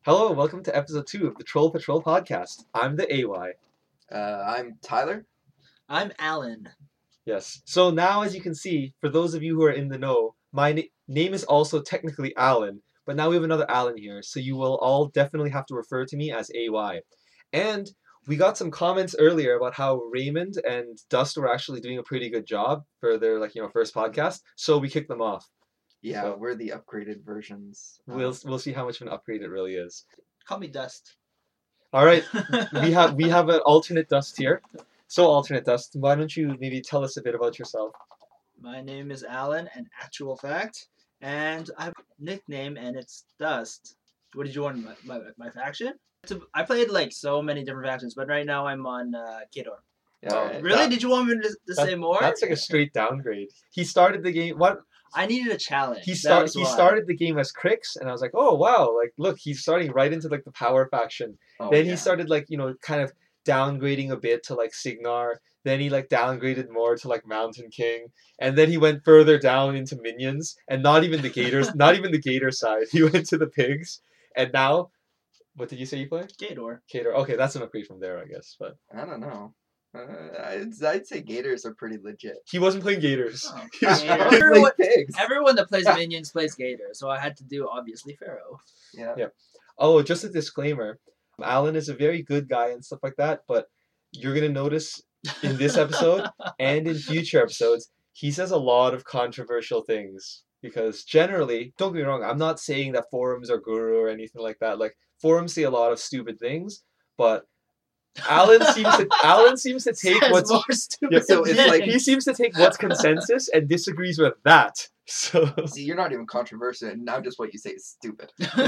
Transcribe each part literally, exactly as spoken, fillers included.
Hello, and welcome to episode two of the Troll Patrol podcast. I'm the A Y. Uh, I'm Tyler. I'm Alan. Yes. So now, as you can see, for those of you who are in the know, my na- name is also technically Alan, but now we have another Alan here, so you will all definitely have to refer to me as A Y. And we got some comments earlier about how Raymond and Dust were actually doing a pretty good job for their like you know first podcast, so we kicked them off. Yeah, So- we're the upgraded versions. Uh, We'll we'll see how much of an upgrade it really is. Call me Dust. All right, we have we have an alternate Dust here. So alternate Dust, why don't you maybe tell us a bit about yourself? My name is Alan, an actual fact, and I have a nickname, and it's Dust. What did you want? My, my, my faction? So I played like so many different factions, but right now I'm on uh, Kador. yeah, Oh, right. Really? that- did you want me to, to That- say more? That's like a straight downgrade. He started the game. What I needed a challenge. he That started? was He why. started the game as Crix, and I was like, oh wow, like look, he's starting right into like the power faction. Oh, then yeah. he started like you know kind of downgrading a bit to like Signar. Then he like downgraded more to like Mountain King, and then he went further down into minions, and not even the Gators, not even the Gator side. He went to the pigs, and now, what did you say you play? Kador. Gator. Okay, that's an upgrade from there, I guess. But I don't know. Uh, I'd, I'd say Gators are pretty legit. he wasn't playing Gators. Oh, He was- Gator. I play Everyone- pigs. Everyone that plays minions plays Gator, so I had to do obviously Pharaoh. Yeah. Yeah. Oh, just a disclaimer. Alan is a very good guy and stuff like that, but you're going to notice in this episode and in future episodes, he says a lot of controversial things. Because generally, don't get me wrong, I'm not saying that forums are guru or anything like that. Like, forums say a lot of stupid things, but Alan seems to Alan seems to take Says what's more yeah, stupid so it's like- he things. seems to take what's consensus and disagrees with that. So See, you're not even controversial, and now just what you say is stupid.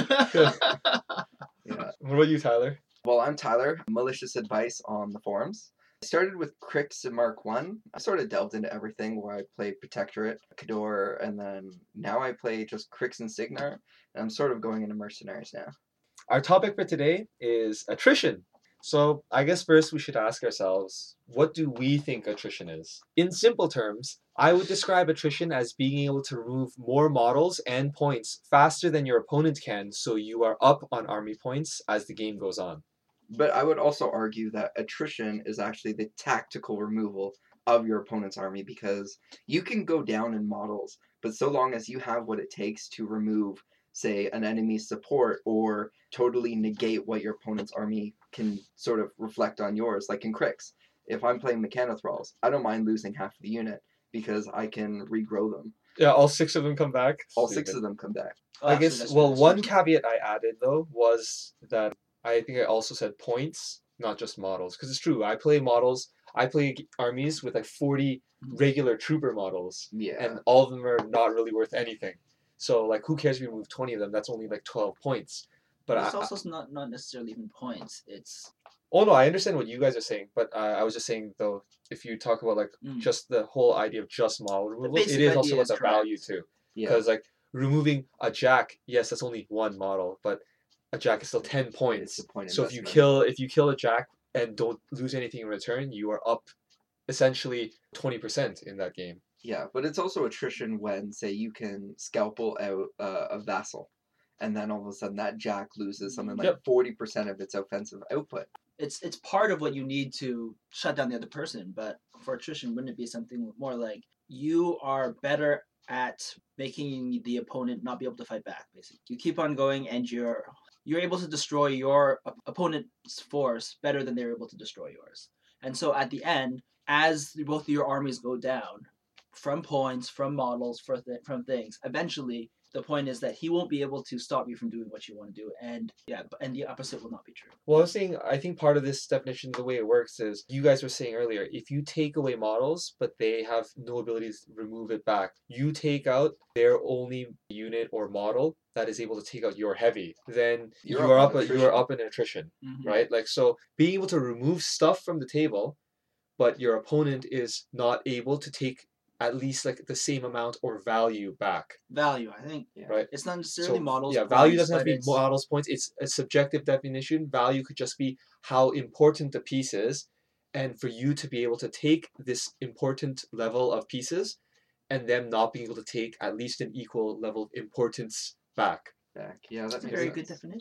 Yeah. what about you, Tyler? Well, I'm Tyler. Malicious advice on the forums. I started with Crix and Mark One. I sort of delved into everything where I played Protectorate, Kador, and then now I play just Crix and Signar. And I'm sort of going into mercenaries now. Our topic for today is attrition. So I guess first we should ask ourselves, what do we think attrition is? In simple terms, I would describe attrition as being able to remove more models and points faster than your opponent can, so you are up on army points as the game goes on. But I would also argue that attrition is actually the tactical removal of your opponent's army, because you can go down in models, but so long as you have what it takes to remove, say, an enemy's support or totally negate what your opponent's army can sort of reflect on yours, like in Crix. If I'm playing Mechanothralls, I don't mind losing half the unit because I can regrow them. Yeah, all six of them come back. All six of them come back. Oh, I actually, guess, that's well, really one stupid. caveat I added, though, was that I think I also said points, not just models. Because it's true, I play models, I play g- armies with like forty regular trooper models, Yeah. and all of them are not really worth anything. So, like, who cares if you remove twenty of them? That's only like twelve points. But it's I, also not not necessarily even points. It's oh no, I understand what you guys are saying, but uh, I was just saying, though, if you talk about like Mm. just the whole idea of just model removal, it basic is also idea about is the correct. value too. Yeah. Because like removing a jack, yes, that's only one model, but a jack is still ten It's points. the point So if you investment. kill if you kill a jack and don't lose anything in return, you are up essentially twenty percent in that game. Yeah, but it's also attrition when, say, you can scalpel out uh, a vassal, and then all of a sudden that jack loses something like Yep. forty percent of its offensive output. it's it's part of what you need to shut down the other person. But for attrition, wouldn't it be something more like you are better at making the opponent not be able to fight back? Basically, you keep on going, and you're you're able to destroy your op- opponent's force better than they're able to destroy yours. And so at the end, as both of your armies go down, from points, from models, for th- from things, eventually the point is that he won't be able to stop you from doing what you want to do, and yeah, and the opposite will not be true. Well, I was saying, I think part of this definition, the way it works is, you guys were saying earlier, if you take away models, but they have no ability to remove it back, you take out their only unit or model that is able to take out your heavy, then You're you up are on up, you are attrition. up in attrition, Mhm. right? Like, so being able to remove stuff from the table, but your opponent is not able to take at least like the same amount or value back, Value, I think. Yeah. right? It's not necessarily So, models. yeah, value points, doesn't have to but be it's- models points. It's a subjective definition. Value could just be how important the piece is, and for you to be able to take this important level of pieces, and them not being able to take at least an equal level of importance back. Back. Yeah, that That's a makes very sense. good definition.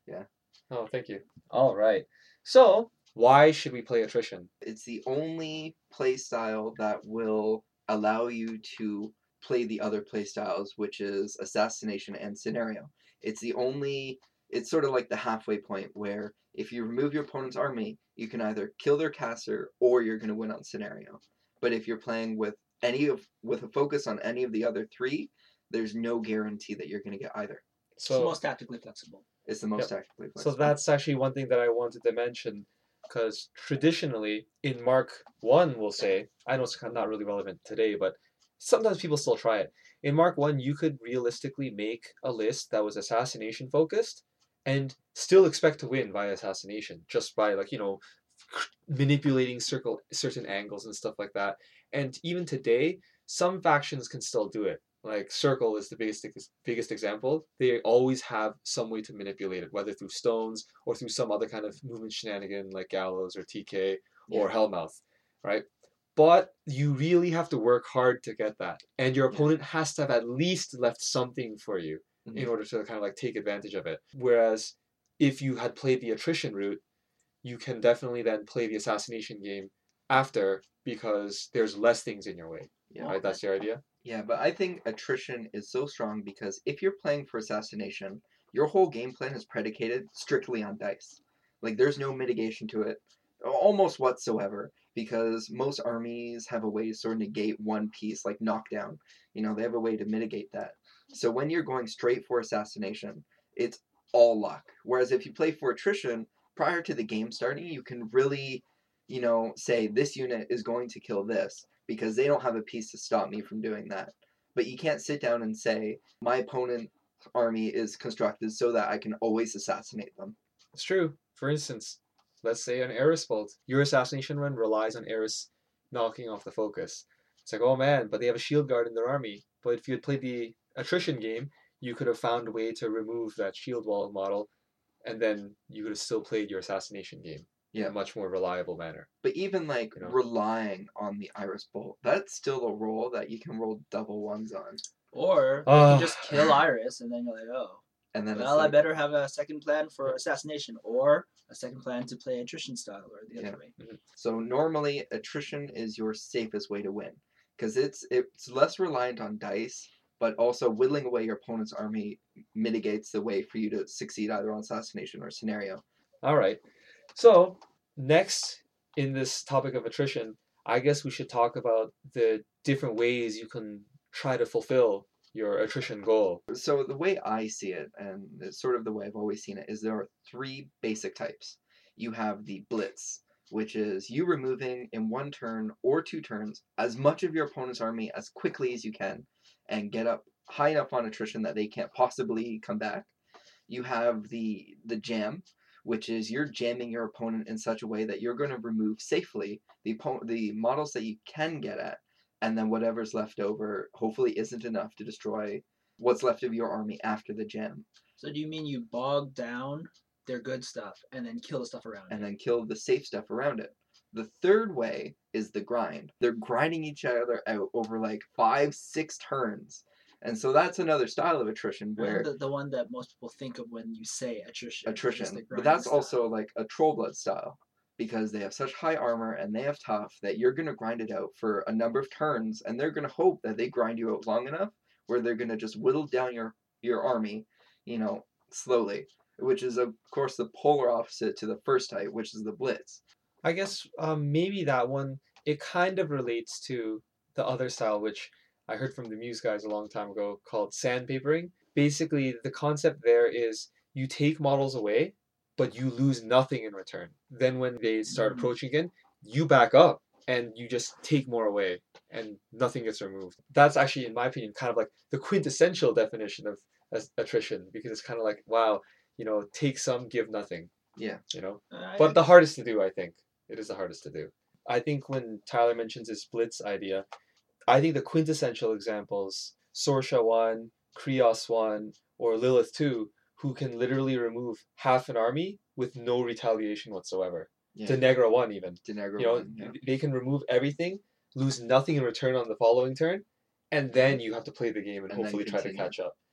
Yeah. Oh, thank you. All right. So, why should we play attrition? It's the only play style that will allow you to play the other play styles, which is assassination and scenario. It's the only. It's sort of like the halfway point where if you remove your opponent's army, you can either kill their caster or you're going to win on scenario. But if you're playing with any of with a focus on any of the other three, there's no guarantee that you're going to get either. It's the So, most tactically flexible. It's the most Yep. tactically so flexible. that's actually one thing that I wanted to mention, because traditionally in Mark One, we'll say, I know it's kind of not really relevant today, but sometimes people still try it. In Mark One, you could realistically make a list that was assassination focused, and still expect to win by assassination, just by like you know manipulating circle certain angles and stuff like that. And even today, some factions can still do it. Like Circle is the biggest biggest example. They always have some way to manipulate it, whether through stones or through some other kind of movement shenanigan like Gallows or T K or Yeah. Hellmouth, right? But you really have to work hard to get that, and your Yeah. opponent has to have at least left something for you Mhm. in order to kind of like take advantage of it. Whereas if you had played the attrition route, you can definitely then play the assassination game after, because there's less things in your way. Yeah. Right? That's your idea? Yeah, but I think attrition is so strong because if you're playing for assassination, your whole game plan is predicated strictly on dice. Like there's no mitigation to it, almost whatsoever, because most armies have a way to sort of negate one piece, like knockdown. You know, they have a way to mitigate that. So when you're going straight for assassination, it's all luck. Whereas if you play for attrition, prior to the game starting, you can really, you know, say this unit is going to kill this, because they don't have a piece to stop me from doing that. But you can't sit down and say, my opponent's army is constructed so that I can always assassinate them. It's true. For instance, let's say an Eris bolt. Your assassination run relies on Eris knocking off the focus. It's like, oh man, but they have a shield guard in their army. But if you had played the attrition game, you could have found a way to remove that shield wall model, and then you could have still played your assassination game in Yeah. a much more reliable manner. But even like You know. relying on the Iris Bolt, that's still a roll that you can roll double ones on. Or you Ah. can just kill Iris, and then you're like, oh, And then it's well, I like, better have a second plan for assassination, or a second plan to play attrition style, or the other Yeah. way. so normally attrition is your safest way to win, because it's it's less reliant on dice, but also whittling away your opponent's army mitigates the way for you to succeed either on assassination or scenario. All right. So, next in this topic of attrition, I guess we should talk about the different ways you can try to fulfill your attrition goal. So the way I see it, and it's sort of the way I've always seen it, is there are three basic types. You have the blitz, which is you removing in one turn or two turns as much of your opponent's army as quickly as you can and get up high enough on attrition that they can't possibly come back. You have the the jam, which is you're jamming your opponent in such a way that you're going to remove safely the oppo- the models that you can get at, and then whatever's left over hopefully isn't enough to destroy what's left of your army after the jam, So do you mean you bog down their good stuff and then kill the stuff around and it? then kill the safe stuff around it. The third way is the grind. They're grinding each other out over like five, six turns. And so that's another style of attrition where the, the one that most people think of when you say attrition. is attrition. the But grinding that's style. also like a troll blood style, because they have such high armor and they have tough that you're going to grind it out for a number of turns, and they're going to hope that they grind you out long enough where they're going to just whittle down your your army, you know, slowly, which is of course the polar opposite to the first type, which is the blitz. I guess um, maybe that one, it kind of relates to the other style, which I heard from the Muse guys a long time ago, called sandpapering. Basically, the concept there is you take models away, but you lose nothing in return. Then when they start Mm. approaching again, you back up and you just take more away and nothing gets removed. That's actually, in my opinion, kind of like the quintessential definition of as- attrition, because it's kind of like, wow, you know, take some, give nothing. Yeah. You know? I- But I the guess- hardest to do, I think. It is the hardest to do. I think when Tyler mentions his blitz idea, I think the quintessential examples, Sorsha one, Krios one, or Lilith two, who can literally remove half an army with no retaliation whatsoever. Yeah. Denegra one even. Denegra You know, one, yeah. they can remove everything, lose nothing in return on the following turn, and then you have to play the game and, And then hopefully try to continue. catch up.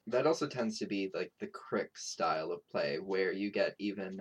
That also tends to be like the Crick style of play, where you get even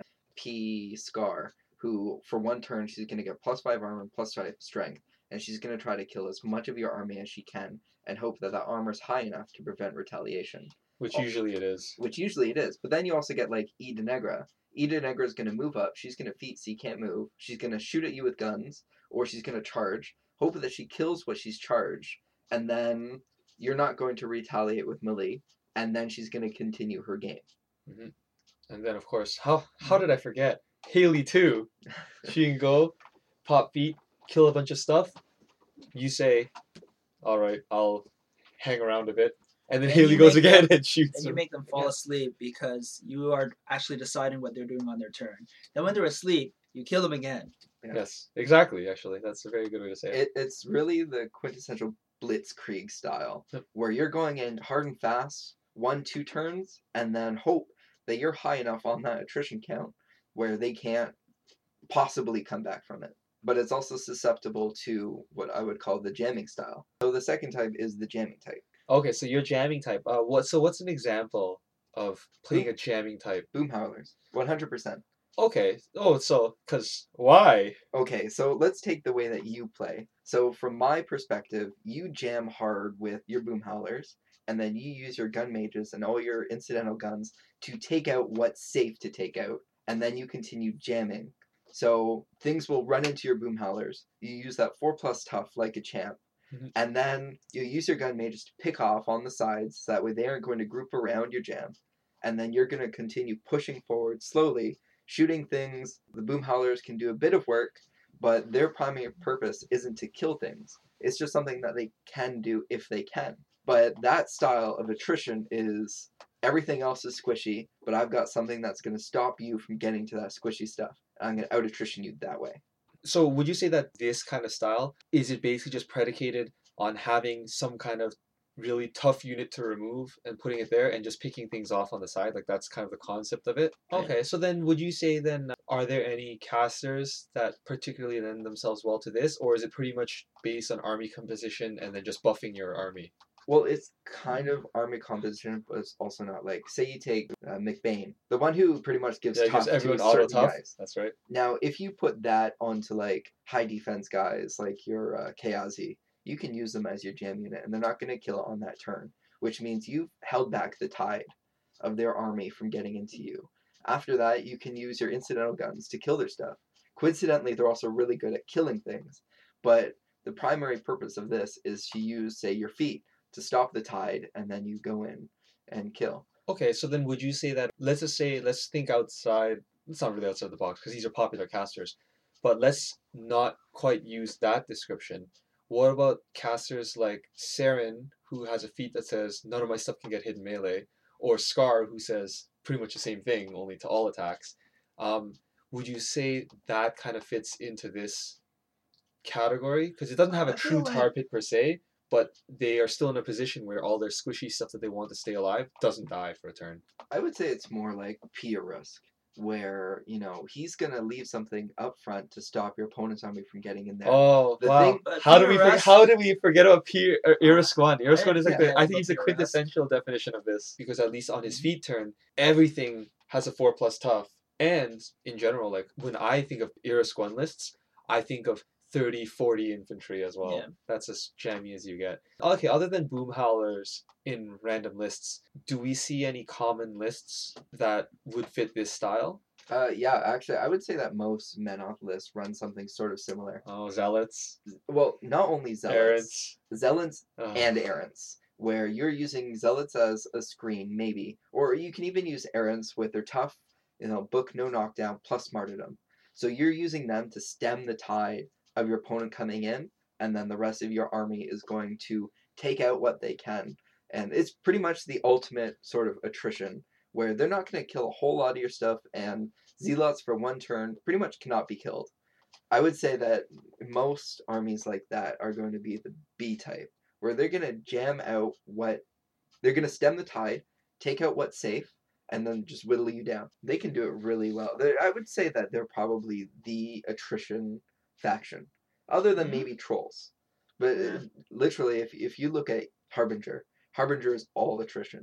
P Scar, who for one turn she's going to get plus five armor and plus five strength, and she's going to try to kill as much of your army as she can, and hope that that armor's high enough to prevent retaliation. Which Oh. usually it is. Which usually it is, but then you also get like Ida Negra. Ida Negra is going to move up. She's going to feat so you can't move. She's going to shoot at you with guns, or she's going to charge. Hope that she kills what she's charged, and then you're not going to retaliate with melee. And then she's going to continue her game. Mm-hmm. And then, of course, how how did I forget? Haley, too. She can go, pop feet, kill a bunch of stuff. You say, all right, I'll hang around a bit. And then And Haley you goes make again them- and shoots And you him. make them fall Yeah. asleep because you are actually deciding what they're doing on their turn. Then when they're asleep, you kill them again. Yeah. Yes, exactly, actually. That's a very good way to say it. It, it's really the quintessential Blitzkrieg style, Yep. where you're going in hard and fast, one, two turns, and then hope that you're high enough on that attrition count where they can't possibly come back from it. But it's also susceptible to what I would call the jamming style. So the second type is the jamming type. Okay, so you're jamming type. Uh, what? So what's an example of playing a jamming type? Boom howlers, one hundred percent. Okay. Oh, so, because, why? Okay, so let's take the way that you play. So from my perspective, you jam hard with your boom howlers, and then you use your gun mages and all your incidental guns to take out what's safe to take out, and then you continue jamming. So things will run into your boom howlers. You use that four plus tough like a champ, Mhm. and then you use your gun mages to pick off on the sides, so that way they aren't going to group around your jam, and then you're going to continue pushing forward slowly, shooting things. The boom howlers can do a bit of work, but their primary purpose isn't to kill things. It's just something that they can do if they can. But that style of attrition is everything else is squishy, but I've got something that's going to stop you from getting to that squishy stuff. I'm going to out attrition you that way. So would you say that this kind of style, is it basically just predicated on having some kind of really tough unit to remove and putting it there and just picking things off on the side? Like that's kind of the concept of it? Yeah. Okay, so then would you say then, are there any casters that particularly lend themselves well to this? Or is it pretty much based on army composition and then just buffing your army? Well, it's kind of army composition, but it's also not. Like, say you take uh, McBain, the one who pretty much gives Yeah, tough just everyone to auto certain tough. guys. That's right. Now, if you put that onto like high defense guys, like your uh, Kayazi, you can use them as your jam unit, and they're not going to kill it on that turn, which means you've held back the tide of their army from getting into you. After that, you can use your incidental guns to kill their stuff. Coincidentally, they're also really good at killing things, but the primary purpose of this is to use, say, your feet to stop the tide, and then you go in and kill. Okay, so then would you say that, let's just say, let's think outside, it's not really outside the box because these are popular casters, but let's not quite use that description. What about casters like Saren, who has a feat that says, none of my stuff can get hit in melee, or Scar, who says pretty much the same thing, only to all attacks. Um, would you say that kind of fits into this category? Because it doesn't have a I feel true like- tar pit per se, but they are still in a position where all their squishy stuff that they want to stay alive doesn't die for a turn. I would say it's more like Pia Rusk, where, you know, he's going to leave something up front to stop your opponent's army from getting in there. Oh The wow! thing- But how do Peter we forget, Rusk- how do we forget about Pierre uh, Irasquan? Irasquan is like yeah, the, I I think love he's the Peter Rusk. quintessential definition of this, because at least on his feet turn, everything has a four plus tough, and in general, like when I think of Irasquan lists, I think of thirty, forty infantry as well. Yeah. That's as jammy as you get. Okay, other than boom howlers in random lists, do we see any common lists that would fit this style? Uh, yeah, actually, I would say that most Menoth lists run something sort of similar. Oh, zealots, Well, not only zealots, errants, zealots Ugh. and errants, where you're using zealots as a screen, maybe, or you can even use errants with their tough, you know, book no knockdown plus martyrdom. So you're using them to stem the tide of your opponent coming in, and then the rest of your army is going to take out what they can. And it's pretty much the ultimate sort of attrition, where they're not going to kill a whole lot of your stuff, and zealots for one turn pretty much cannot be killed. I would say that most armies like that are going to be the B type, where they're going to jam out what, they're going to stem the tide, take out what's safe, and then just whittle you down. They can do it really well. They're, I would say that they're probably the attrition faction, other than Mhm. maybe trolls. But Yeah. uh, literally, if if you look at Harbinger, Harbinger is all attrition.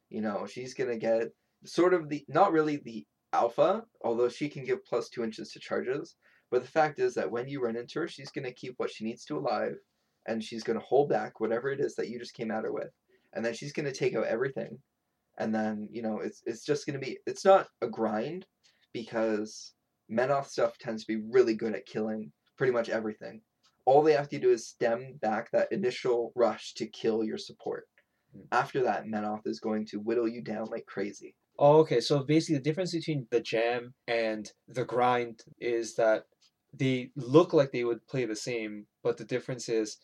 You know, she's gonna get sort of the not really the alpha, although she can give plus two inches to charges. But the fact is that when you run into her, she's gonna keep what she needs to alive, and she's gonna hold back whatever it is that you just came at her with, and then she's gonna take out everything, and then you know it's it's just gonna be it's not a grind, because Menoth stuff tends to be really good at killing pretty much everything. All they have to do is stem back that initial rush to kill your support. After that, Menoth is going to whittle you down like crazy. Oh, okay. So basically, the difference between the jam and the grind is that they look like they would play the same, but the difference is,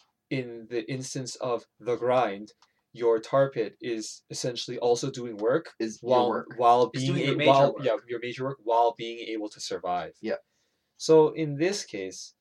in the instance of the grind, your tar pit is essentially also doing work Is your while work. while It's being doing your a- major while work. yeah your major work while being able to survive. Yeah. So in this case,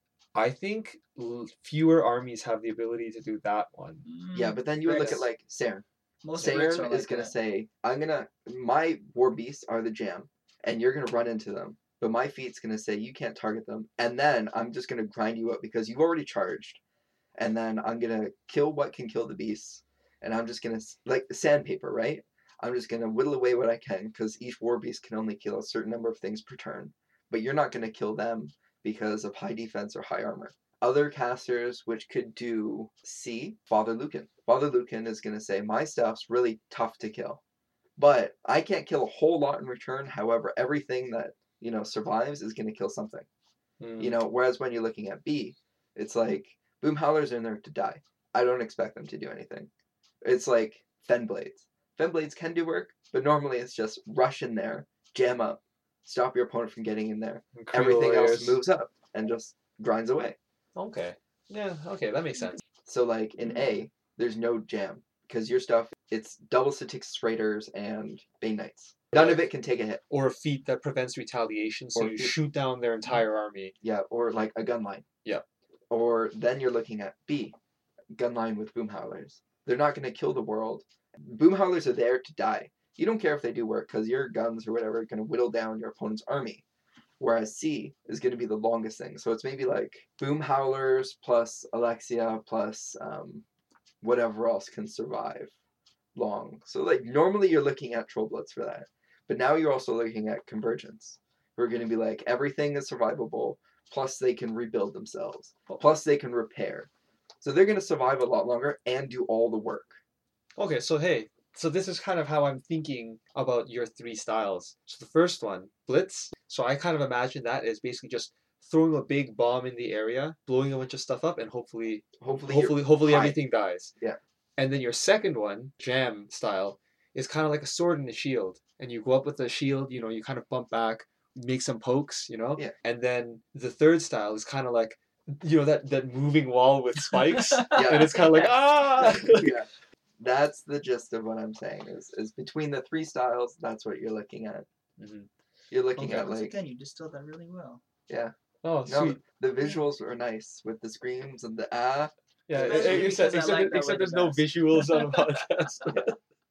I think l- fewer armies have the ability to do that one. Yeah, but then you would look at Bricks. like Saren. Most bricks are Saren like is gonna that. say, "I'm gonna my war beasts are the jam, and you're gonna run into them. But my feat's gonna say you can't target them, and then I'm just gonna grind you up because you've already charged, and then I'm gonna kill what can kill the beasts, and I'm just gonna s- like sandpaper, right? I'm just gonna whittle away what I can because each war beast can only kill a certain number of things per turn, but you're not gonna kill them because of high defense or high armor." Other casters which could do C, Father Lucan. Father Lucan is gonna say my stuff's really tough to kill, but I can't kill a whole lot in return. However, everything that you know survives is gonna kill something. Hmm. You know, whereas when you're looking at B, it's like boom howlers are in there to die. I don't expect them to do anything. It's like fen blades. Fen blades can do work, but normally it's just rush in there, jam up, stop your opponent from getting in there. And create Everything else layers. moves up and just grinds away. Okay. Yeah. Okay, that makes sense. So like in A, there's no jam because your stuff it's double Statixis Raiders and Bane Knights. None of it can take a hit. Or a feat that prevents retaliation, so Or you feat- shoot down their entire army. Yeah, or like a gun line. Yeah. Or then you're looking at B, gun line with boom howlers. They're not going to kill the world. Boom howlers are there to die. You don't care if they do work because your guns or whatever are going to whittle down your opponent's army. Whereas C is going to be the longest thing. So it's maybe like boom howlers plus Alexia plus um, whatever else can survive long. So like normally you're looking at Troll Blitz for that. But now you're also looking at Convergence. We're going to be like everything is survivable, plus they can rebuild themselves, plus they can repair. So they're going to survive a lot longer and do all the work. Okay, so hey, so this is kind of how I'm thinking about your three styles. So the first one, Blitz. So I kind of imagine that as basically just throwing a big bomb in the area, blowing a bunch of stuff up, and hopefully, Hopefully, hopefully, hopefully high. everything dies. Yeah. And then your second one, Jam style, is kind of like a sword and a shield. And you go up with the shield, you know, you kind of bump back, make some pokes, you know. Yeah. And then the third style is kind of like, you know, that that moving wall with spikes, Yeah. and it's kind of like ah. Yeah. That's the gist of what I'm saying. Is is between the three styles, that's what you're looking at. Mhm. You're looking Okay, at once like again, you distilled that really well. yeah. Oh, No, sweet. the visuals are nice with the screams and the ah. Yeah, Especially e- except because I except, like that except way there's the no best. visuals on a podcast.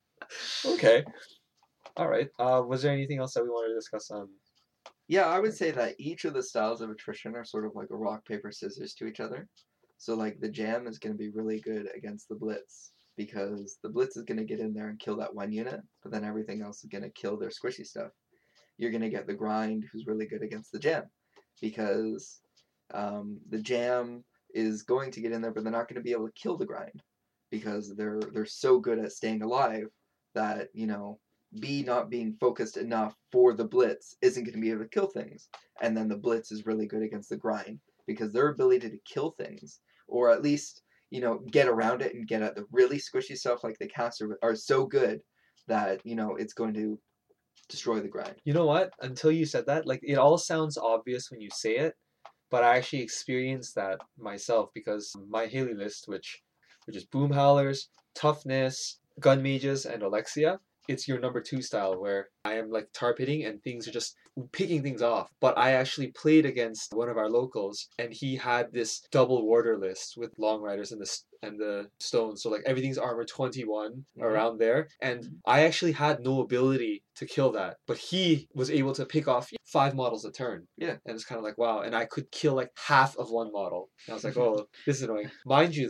Okay. All right. Uh, was there anything else that we wanted to discuss on? Yeah, I would say that each of the styles of attrition are sort of like a rock, paper, scissors to each other. So, like, the jam is going to be really good against the blitz because the blitz is going to get in there and kill that one unit, but then everything else is going to kill their squishy stuff. You're going to get the grind, who's really good against the jam because um, the jam is going to get in there, but they're not going to be able to kill the grind because they're they're so good at staying alive that, you know, B not being focused enough for the blitz isn't going to be able to kill things. And then the blitz is really good against the grind because their ability to kill things, or at least, you know, get around it and get at the really squishy stuff like the caster, are so good that, you know, it's going to destroy the grind. You know what? Until you said that, like it all sounds obvious when you say it, but I actually experienced that myself because my Haley list, which which is Boom Howlers, Toughness, Gun Mages, and Alexia, it's your number two style where I am like tar pitting and things are just picking things off. But I actually played against one of our locals and he had this double warder list with long riders and the s- and the stones. So like everything's armor twenty-one Mhm. around there. And I actually had no ability to kill that. But he was able to pick off five models a turn. Yeah. And it's kind of like, wow. And I could kill like half of one model. And I was like, oh, this is annoying. Mind you though,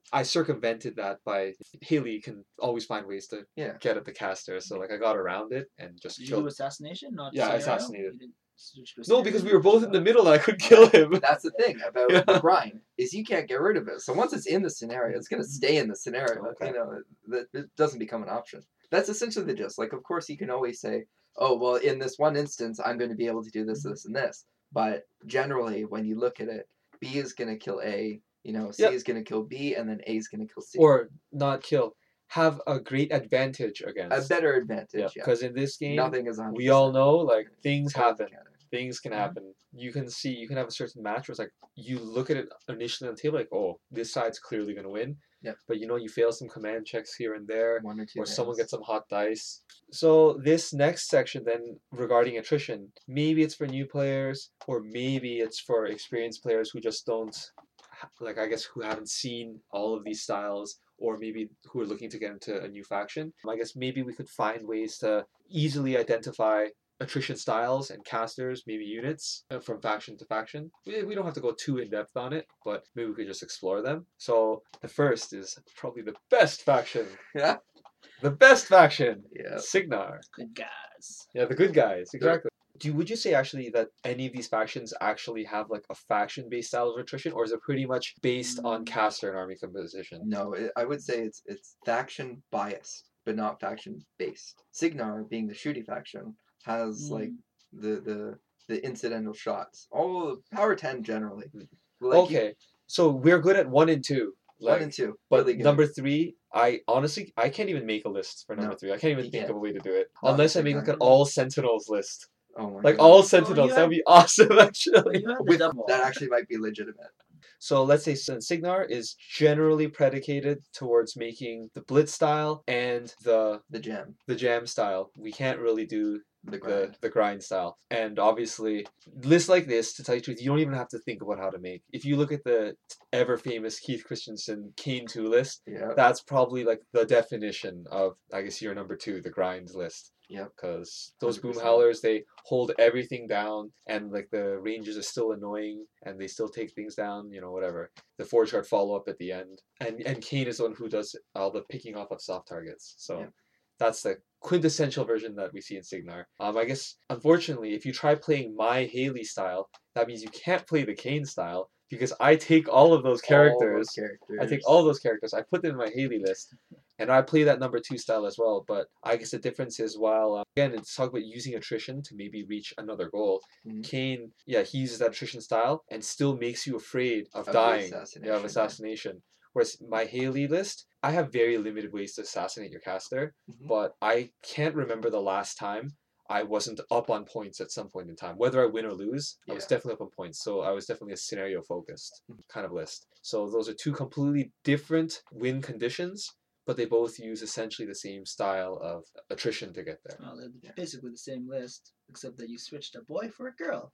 I circumvented that by Haley can always find ways to Yeah. get at the caster. So like I got around it and just Did you killed. do assassination? Not Yeah, scenario? assassinated. You didn't switch to a No, scenario? because we were both in the middle and I couldn't kill him. That's the thing about Yeah. the grind is you can't get rid of it. So once it's in the scenario, it's gonna stay in the scenario. Okay. You know, that it doesn't become an option. That's essentially the gist. Like, of course, you can always say, "Oh, well, in this one instance, I'm going to be able to do this, this, and this." But generally, when you look at it, B is going to kill A. You know, C Yep. is going to kill B, and then A is going to kill C. Or not kill. Have a great advantage against. a better advantage. Yeah, Yeah. because in this game, Nothing is one hundred percent. we all know like things Always happen. counter. Things can Mhm. happen. You can see, you can have a certain match where it's like you look at it initially on the table, like, oh, this side's clearly gonna win. Yep. But you know, you fail some command checks here and there, One or two. or someone hands. gets some hot dice. So this next section then regarding attrition, maybe it's for new players, or maybe it's for experienced players who just don't, ha- like I guess who haven't seen all of these styles, or maybe who are looking to get into a new faction. I guess maybe we could find ways to easily identify attrition styles and casters, maybe units uh, from faction to faction. We, we don't have to go too in depth on it, but maybe we could just explore them. So the first is probably the best faction. Yeah. The best faction. Yeah. Signar. Good guys. Yeah, the good guys. Exactly. Do would you say actually that any of these factions actually have like a faction based style of attrition, or is it pretty much based on Mm. caster and army composition? No, it, I would say it's it's faction biased, but not faction based. Signar, being the shooty faction, has like Mm. the the the incidental shots. All power ten generally. Mm. Like, you- Okay, so we're good at one and two. one Like, and two. but really good. number three, I honestly I can't even make a list for number No, three. I can't even you think can't. of a way to do it Not unless I in make Signar. like an all Sentinels list, Oh my like God. all Sentinels. you That'd be awesome, Well, actually. you had the With, double. that actually might be legitimate. So let's say Sin- Signar is generally predicated towards making the Blitz style and the The gem. the Jam style. We can't really do The the grind. the grind style. And obviously, lists like this, to tell you the truth, you don't even have to think about how to make. If you look at the ever famous Keith Christensen Kane two list, Yeah. that's probably like the definition of, I guess, your number two, the grind list. Yep. Because those boom one hundred percent. howlers, they hold everything down, and like the rangers are still annoying, and they still take things down. You know, whatever. The forge guard follow up at the end, and and Kane is the one who does all the picking off of soft targets. So. Yep. That's the quintessential version that we see in Signar. Um, I guess, unfortunately, if you try playing my Haley style, that means you can't play the Kane style because I take all of those characters. All those characters. I take all those characters. I put them in my Haley list, and I play that number two style as well. But I guess the difference is, while uh, again, it's talk about using attrition to maybe reach another goal. Mhm. Kane, yeah, he uses that attrition style and still makes you afraid of, Of the dying. Yeah, of assassination, yeah. assassination. Whereas my Haley list, I have very limited ways to assassinate your caster, Mhm. but I can't remember the last time I wasn't up on points at some point in time. Whether I win or lose, I was Yeah. definitely up on points. So I was definitely a scenario focused Mhm. kind of list. So those are two completely different win conditions, but they both use essentially the same style of attrition to get there. Well, they're Yeah. basically the same list, except that you switched a boy for a girl.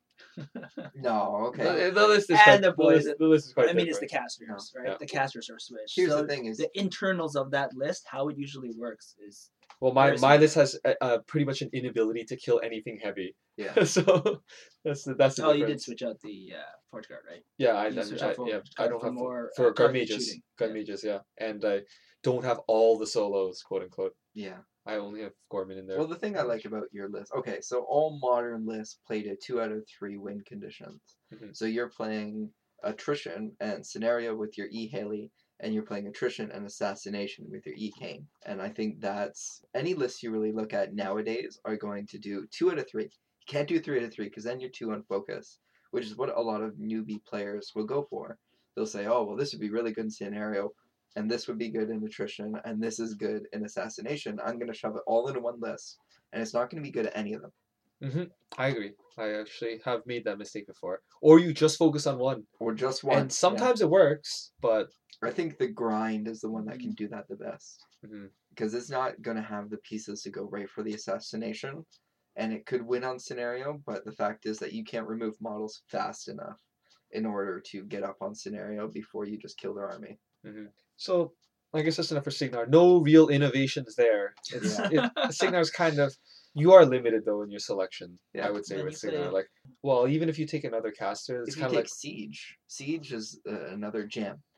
No, okay. The, the list is And quite, the the, boys- list, the list is quite I mean, it's the different. casters, right? Yeah. The casters are switched. Here's so the thing is, the internals of that list, how it usually works is Well, my, Very my similar. list has uh, uh, pretty much an inability to kill anything heavy. yeah. So that's the, that's the oh, you did difference. switch out the uh, forge guard, right? Yeah, I, You I, switch I, out for yeah, I guard don't for have more, for uh, gun target mages, shooting. gun Yeah. mages, yeah, and I don't have all the solos, quote unquote. Yeah. I only have Gorman in there. Well, the thing I like about your list, okay, so all modern lists play to two out of three win conditions. Mhm. So you're playing attrition and scenario with your E Haley, and you're playing attrition and assassination with your E Kane. And I think that's any list you really look at nowadays are going to do two out of three. You can't do three out of three because then you're too unfocused, which is what a lot of newbie players will go for. They'll say, oh, well, this would be really good in scenario, and this would be good in attrition, and this is good in assassination. I'm going to shove it all into one list, and it's not going to be good at any of them. hmm I agree. I actually have made that mistake before. Or you just focus on one, Or just one. and sometimes it works, but I think the grind is the one that can do that the best. Mhm. Because it's not going to have the pieces to go right for the assassination, and it could win on scenario, but the fact is that you can't remove models fast enough in order to get up on scenario before you just kill their army. mhm. So I guess that's enough for Signar. No real innovations there. It's, Yeah. it, Signar's kind of you are limited though in your selection. Yeah. I would say Then with you Signar, play- like, well, even if you take another caster, it's If you kind take of like Siege, Siege is uh, another gem.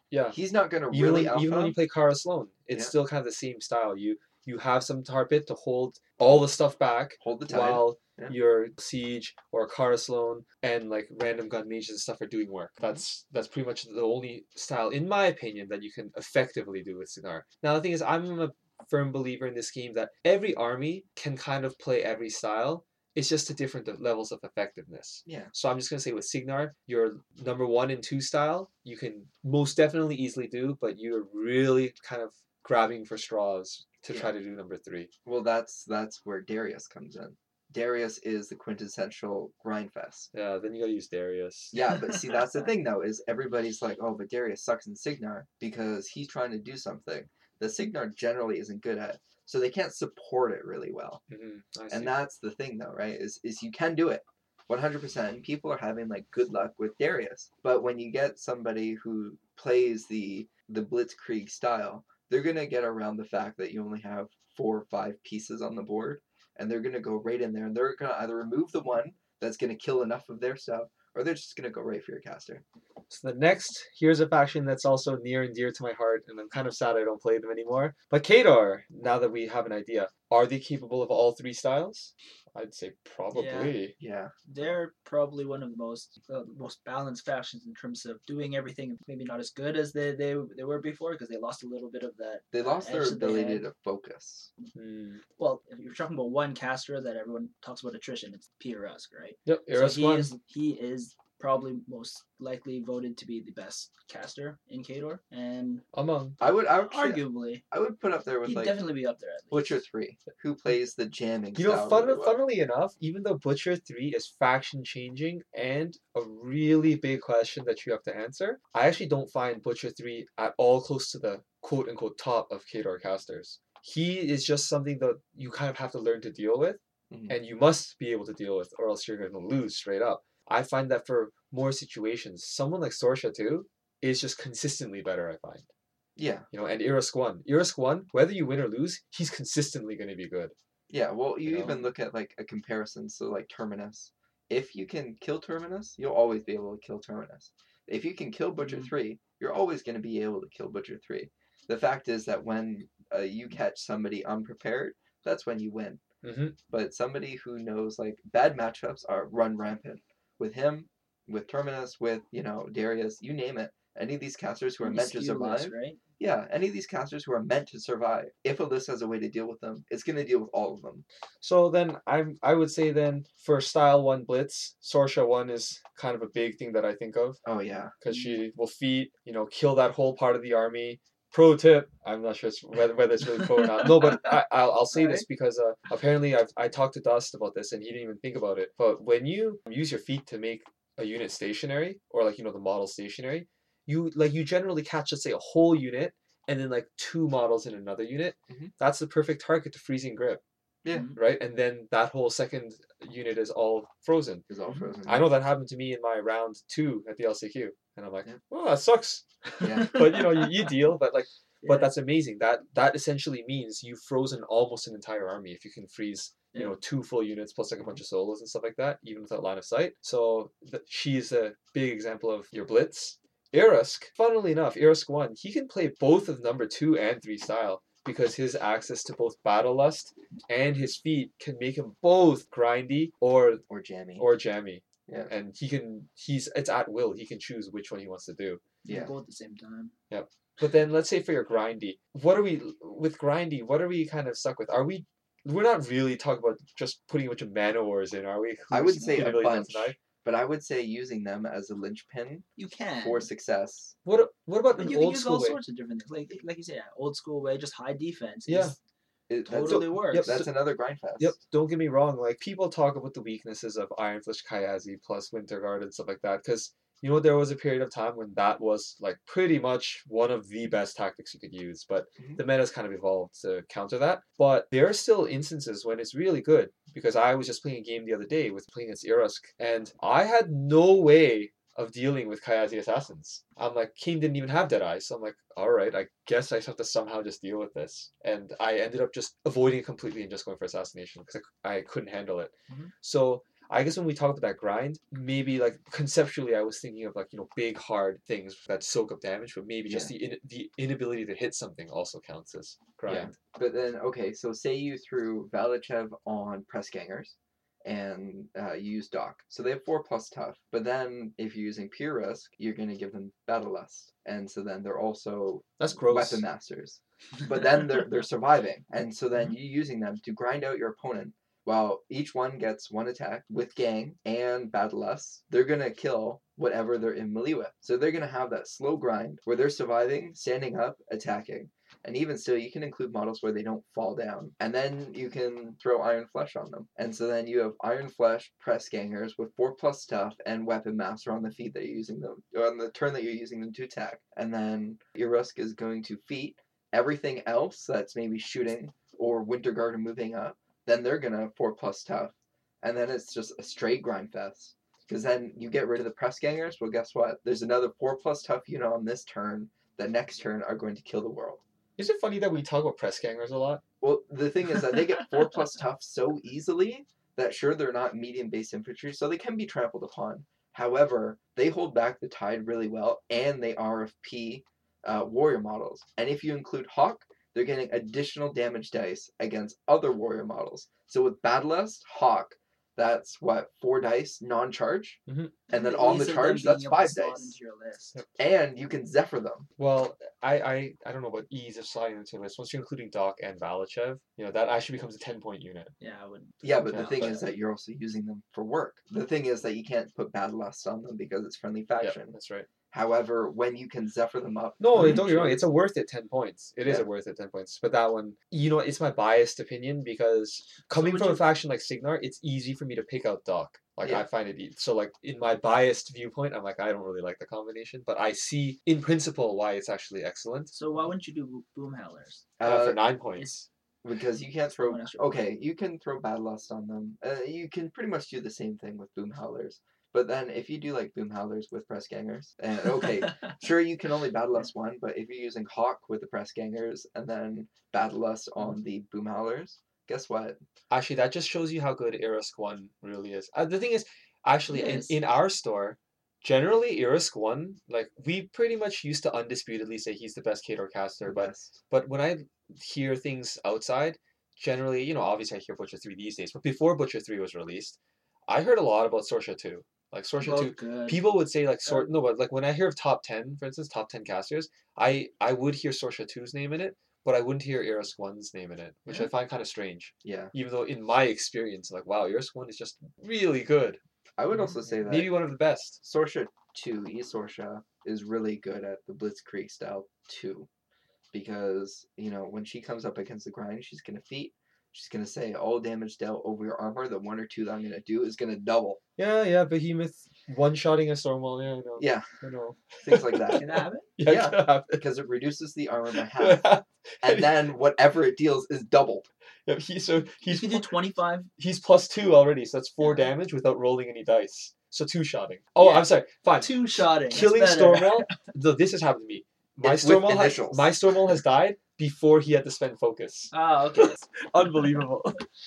Yeah. He's not gonna Even really when, alpha. even when you play Kara Sloan, it's Yeah. still kind of the same style. You you have some tar pit to hold all the stuff back hold the tide. while Yeah. your Siege or Kara Sloan and like random gun mages and stuff are doing work. That's that's pretty much the only style, in my opinion, that you can effectively do with Signar. Now the thing is, I'm a firm believer in this game that every army can kind of play every style. It's just to different levels of effectiveness. Yeah. So I'm just gonna say with Signar, your number one and two style, you can most definitely easily do, but you're really kind of grabbing for straws to Yeah. try to do number three. Well, that's that's where Darius comes in. Darius is the quintessential grind fest. Yeah, then you gotta use Darius. Yeah, but see, that's the thing though, is everybody's like, oh, but Darius sucks in Signar because he's trying to do something that Signar generally isn't good at, so they can't support it really well. Mm-hmm. I see. And that's the thing though, right? Is is you can do it, one hundred percent. People are having like good luck with Darius, but when you get somebody who plays the the Blitzkrieg style, they're gonna get around the fact that you only have four or five pieces on the board, and they're gonna go right in there, and they're gonna either remove the one that's gonna kill enough of their stuff, or they're just gonna go right for your caster. So the next, here's a faction that's also near and dear to my heart, and I'm kind of sad I don't play them anymore. But Khador, now that we have an idea, are they capable of all three styles? I'd say probably. Yeah. They're probably one of the most uh, most balanced factions in terms of doing everything. Maybe not as good as they they, they were before because they lost a little bit of that. They lost uh, their edge that they ability had. to focus. Hmm. Well, if you're talking about one caster that everyone talks about attrition, it's Peter Rusk, right? Yep, So Eros he one. is he is probably most likely voted to be the best caster in Khador, and Among. I would I would arguably I would put up there with he'd like definitely be up there. At least. Butcher three, who plays the jamming You know, style fun, really well. funnily enough, even though Butcher three is faction changing and a really big question that you have to answer, I actually don't find Butcher three at all close to the quote unquote top of Khador casters. He is just something that you kind of have to learn to deal with, Mhm. and you must be able to deal with, or else you're going to lose straight up. I find that for more situations, someone like Sorsha too is just consistently better, I find. Yeah. You know, and Irask one. Irask one, whether you win or lose, he's consistently going to be good. Yeah, well, you, You know? even look at like a comparison. So like Terminus, if you can kill Terminus, you'll always be able to kill Terminus. If you can kill Butcher Mhm. three, you're always going to be able to kill Butcher three. The fact is that when uh, you catch somebody unprepared, that's when you win. Mm-hmm. But somebody who knows like bad matchups are run rampant with him, with Terminus, with you know Darius, you name it. Any of these casters who are Any meant to skew survive, list, right? yeah, any of these casters who are meant to survive, if a list has a way to deal with them, it's going to deal with all of them. So then I'm I would say then for style one blitz, Sorsha one is kind of a big thing that I think of Oh yeah, because she will feed, you know, kill that whole part of the army. Pro tip, I'm not sure it's whether, whether it's really pro or not. No, but I, I'll, I'll say this because uh, apparently I've, I talked to Dust about this and he didn't even think about it. But when you use your feet to make a unit stationary, or like, you know, the model stationary, you like you generally catch, let's say, a whole unit and then like two models in another unit. Mhm. That's the perfect target to freezing grip. Yeah. Mhm. Right? And then that whole second unit is all frozen. it's all Mhm. frozen. I know that happened to me in my round two at the L C Q. And I'm like, Yeah. well, that sucks. Yeah. But you know, you, you deal, but like Yeah. but that's amazing. That that essentially means you've frozen almost an entire army if you can freeze, you Yeah. know, two full units plus like a bunch of solos and stuff like that, even without line of sight. So th- she's a big example of your blitz. Irask, funnily enough, Irask one, he can play both of number two and three style because his access to both Battle Lust and his feet can make him both grindy or or jammy. or jammy. Yeah. And he can he's it's at will. He can choose which one he wants to do. Yeah. Both at the same time. But then let's say for your grindy, what are we with grindy? What are we kind of stuck with? Are we? We're not really talking about just putting a bunch of mana wars in, are we? I would say a Inability to bunch, deny? but I would say using them as a linchpin You can. for success. What What about But an you can old use school all way? sorts of different things. Like like you said, old school way, just high defense. Yeah. is- It, that's, totally So- works. yep, that's another grind fest. Yep. Don't get me wrong. Like people talk about the weaknesses of Ironflesh Kayazi plus Winterguard and stuff like that, because you know there was a period of time when that was like pretty much one of the best tactics you could use, but Mhm. the meta's kind of evolved to counter that. But there are still instances when it's really good, because I was just playing a game the other day with playing against Irask, and I had no way of dealing with Kayazi assassins. I'm like, King didn't even have Deadeye, so I'm like, all right, I guess I just have to somehow just deal with this. And I ended up just avoiding it completely and just going for assassination because I, I couldn't handle it. Mhm. So I guess when we talk about that grind, maybe like conceptually, I was thinking of like you know big hard things that soak up damage, but maybe just the in, the inability to hit something also counts as grind. Yeah. But then okay, so say you threw Valachev on press gangers, and uh, you use Doc, so they have four plus tough. But then if you're using Pure Risk, you're gonna give them Battle Lust, and so then they're also That's gross. weapon masters. But then they're they're surviving, and so then you using them to grind out your opponent. While each one gets one attack with Gang and Battle Lust, they're gonna kill whatever they're in melee with. So they're gonna have that slow grind where they're surviving, standing up, attacking. And even still, you can include models where they don't fall down. And then you can throw Iron Flesh on them. And so then you have Iron Flesh press gangers with four plus stuff and Weapon Master on the feet that you're using them, or on the turn that you're using them to attack. And then your Rusk is going to feat everything else that's maybe shooting or Winter Guard or moving up. Then they're gonna four plus tough. And then it's just a straight grind fest. Because then you get rid of the press gangers. Well, guess what? There's another four plus tough unit on this turn that next turn are going to kill the world. Is it funny that we talk about press gangers a lot? Well, the thing is that they get four plus tough so easily that sure they're not medium base infantry, so they can be trampled upon. However, they hold back the tide really well, and they R F P uh, warrior models. And if you include Hawk, they're getting additional damage dice against other warrior models. So with Battle Lust, Hawk, that's what, four dice non-charge, mm-hmm. and then on the charge, that's five dice. Yep. And you can Zephyr them. Well, I, I I don't know about ease of sliding into this. Once you're including Doc and Valachev, you know that actually becomes a ten point unit. Yeah, I wouldn't. Yeah, but Yeah, the thing but- is that you're also using them for work. The thing is that you can't put Battle Lust on them because it's friendly Yeah, faction. that's right. However, when you can Zephyr them up, No, pretty don't get me wrong. cheap- It's a worth it ten points. It is Yeah. a worth it ten points. But that one, you know, it's my biased opinion because coming would from you- a faction like Signar, it's easy for me to pick out Doc. Like Yeah. I find it e- so like in my biased viewpoint, I'm like I don't really like the combination, but I see in principle why it's actually excellent. So why wouldn't you do Boom Howlers? Uh, uh, for nine points. because you can't throw. One extra Okay, you can throw Battle Lust on them. Uh, you can pretty much do the same thing with Boom Howlers. But then if you do like Boom Howlers with Press Gangers, and okay, sure you can only Battle Lust one, but if you're using Hawk with the Press Gangers and then Battle Lust on the Boom Howlers, guess what? Actually, that just shows you how good Irisk one really is. Uh, the thing is, actually, in, Yes. in our store, generally Irisk one, like we pretty much used to undisputedly say he's the best Khador caster, but Best. but when I hear things outside, generally, you know, obviously I hear Butcher three these days, but before Butcher three was released, I heard a lot about Sorsha two. Like Sorsha Both two, good. people would say like sort no, but like when I hear of top ten, for instance, top ten casters, I I would hear Sorsha two's name in it, but I wouldn't hear Irisk one's name in it, which I Yeah. find kind of strange. Yeah, Even though in my experience, like wow, Irisk one is just really good. I would also say that Maybe one of the best. Sorsha two, E Sorsha, is really good at the Blitzkrieg style too. Because, you know, when she comes up against the grind, she's going to feat. She's going to say, all damage dealt over your armor, the one or two that I'm going to do is going to double. Yeah, yeah, Behemoth one-shotting a Stormwall, yeah, I know. Yeah, I know. things like that. Can I have it? Yeah, Yeah. yeah. Have Because it reduces the armor by half. And then whatever it deals is doubled. yeah, he, so You he's can do twenty-five. he's plus two already, so that's four Yeah. damage without rolling any dice. So two shotting. Oh, Yeah. I'm sorry. Fine. Two shotting. That's Killing better. Stormwall. No, this has happened to me. My It's with Stormwall has, initials. my Stormwall has died before he had to spend focus. Oh, okay. Unbelievable.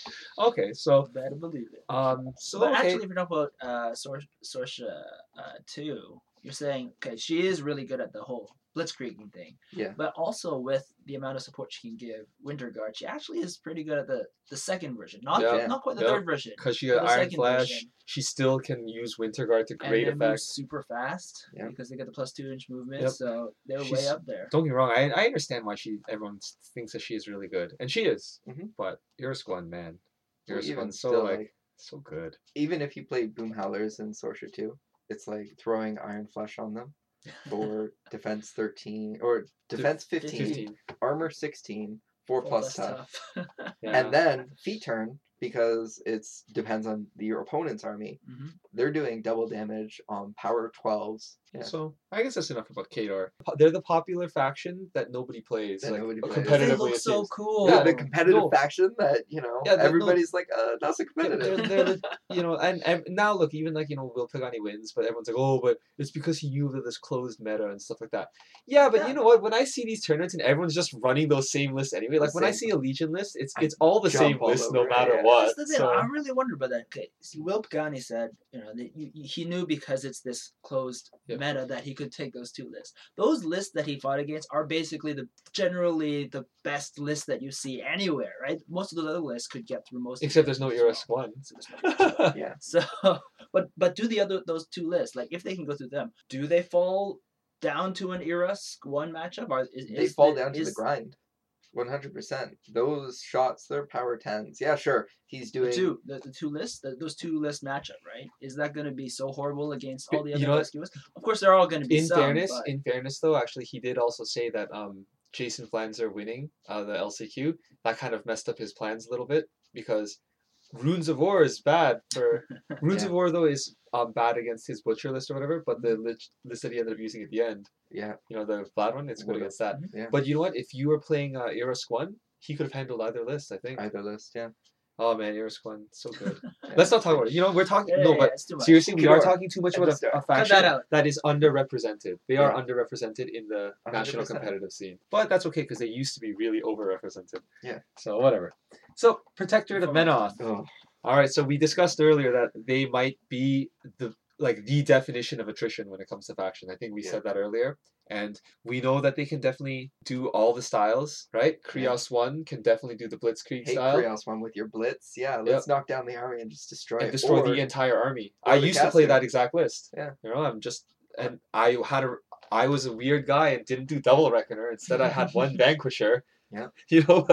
Okay, so Better believe it. um, so But okay. actually, if you're talking about uh, Sor- Sorsha uh, two, you're saying, okay, she is really good at the whole blitzkrieging thing. Yeah. But also with the amount of support she can give Winter Guard, she actually is pretty good at the, the second version. Not Yeah. not quite the Yeah. third version. Because she For got the Iron second Flash, version. she still can use Winter Guard to great and they move effect. super fast Yeah. because they get the plus two inch movement, Yep. so they're She's- way up there. Don't get me wrong, I, I understand why she everyone thinks that she is really good, and she is. Mhm. But Irisk one, man, Well, Irisk even one's so still, like, like, so good. even if you play Boom Howlers in Sorsha two, it's like throwing Iron Flesh on them for defense thirteen, or defense fifteen, Fifteen. armor sixteen, four Four plus tough. tough. Yeah. And then feet turn, because it's depends on the, your opponent's army. Mhm. They're doing double damage on power twelves. Yeah. So I guess that's enough about Khador. Po- They're the popular faction that nobody plays. That like nobody plays. competitively. They look it so seems. cool. The, Yeah, the competitive no. faction that, you know, Yeah, the- no. everybody's like, uh, that's a They're, competitive. they're, they're the, you know, and, and now look, even like, you know, Will Pagani wins, but everyone's like, oh, but it's because he knew that this closed meta and stuff like that. Yeah, but Yeah. you know what? When I see these tournaments and everyone's just running those same lists anyway, like The when I same. see a Legion list, it's I it's all the jump same all list no over it, matter yeah. what. That's the thing. So I really wonder about that. Okay, see, Will Pagani said, you know, that you, he knew because it's this closed Yep. meta that he could take those two lists. Those lists that he fought against are basically the generally the best lists that you see anywhere, right? Most of those other lists could get through most. except of there's them no as Era well. Squad. So there's no Era Squad. Yeah. So, but but do the other those two lists, like if they can go through them, do they fall down to an Era one matchup? Or is, They is fall the, down to is, the grind. one hundred percent. Those shots, they're power tens. Yeah, sure. He's The doing. two, the, the two lists, the, those two list matchup, right? Is that going to be so horrible against all the You other know what? rescuers? Of course, they're all going to be In some, fairness, but in fairness though, actually he did also say that um Jason Flanzer winning uh, the L C Q, that kind of messed up his plans a little bit because Runes of War is bad for Runes Yeah. of War though is um bad against his butcher list or whatever, but the list, list that he ended up using at the end, Yeah, you know, the flat one, it's good Would've- against that. yeah. But you know what? If you were playing uh, Era Squad, he could have handled either list, I think. Either list, yeah. Oh man, Era Squad, so good. Yeah. Let's not talk about it. You know, we're talking yeah, no, yeah, but it's too much. seriously, we are Kidora. talking too much At about the a, start. a Cut faction that out. that is underrepresented. They are Yeah. underrepresented in the one hundred national percent. competitive scene. But that's okay because they used to be really overrepresented. Yeah. So whatever. So Protectorate of Menoth. Oh, All right, so we discussed earlier that they might be the like the definition of attrition when it comes to faction. I think we Yeah. said that earlier. And we know that they can definitely do all the styles, right? Krios one can definitely do the Blitzkrieg hate style. Krios one with your blitz. Yeah, let's knock down the army and just destroy And it. destroy Or- the entire army. or I the used to play caster. that exact list. Yeah. You know, I'm just and I had a I was a weird guy and didn't do double reckoner. Instead I had one vanquisher. Yeah. You know,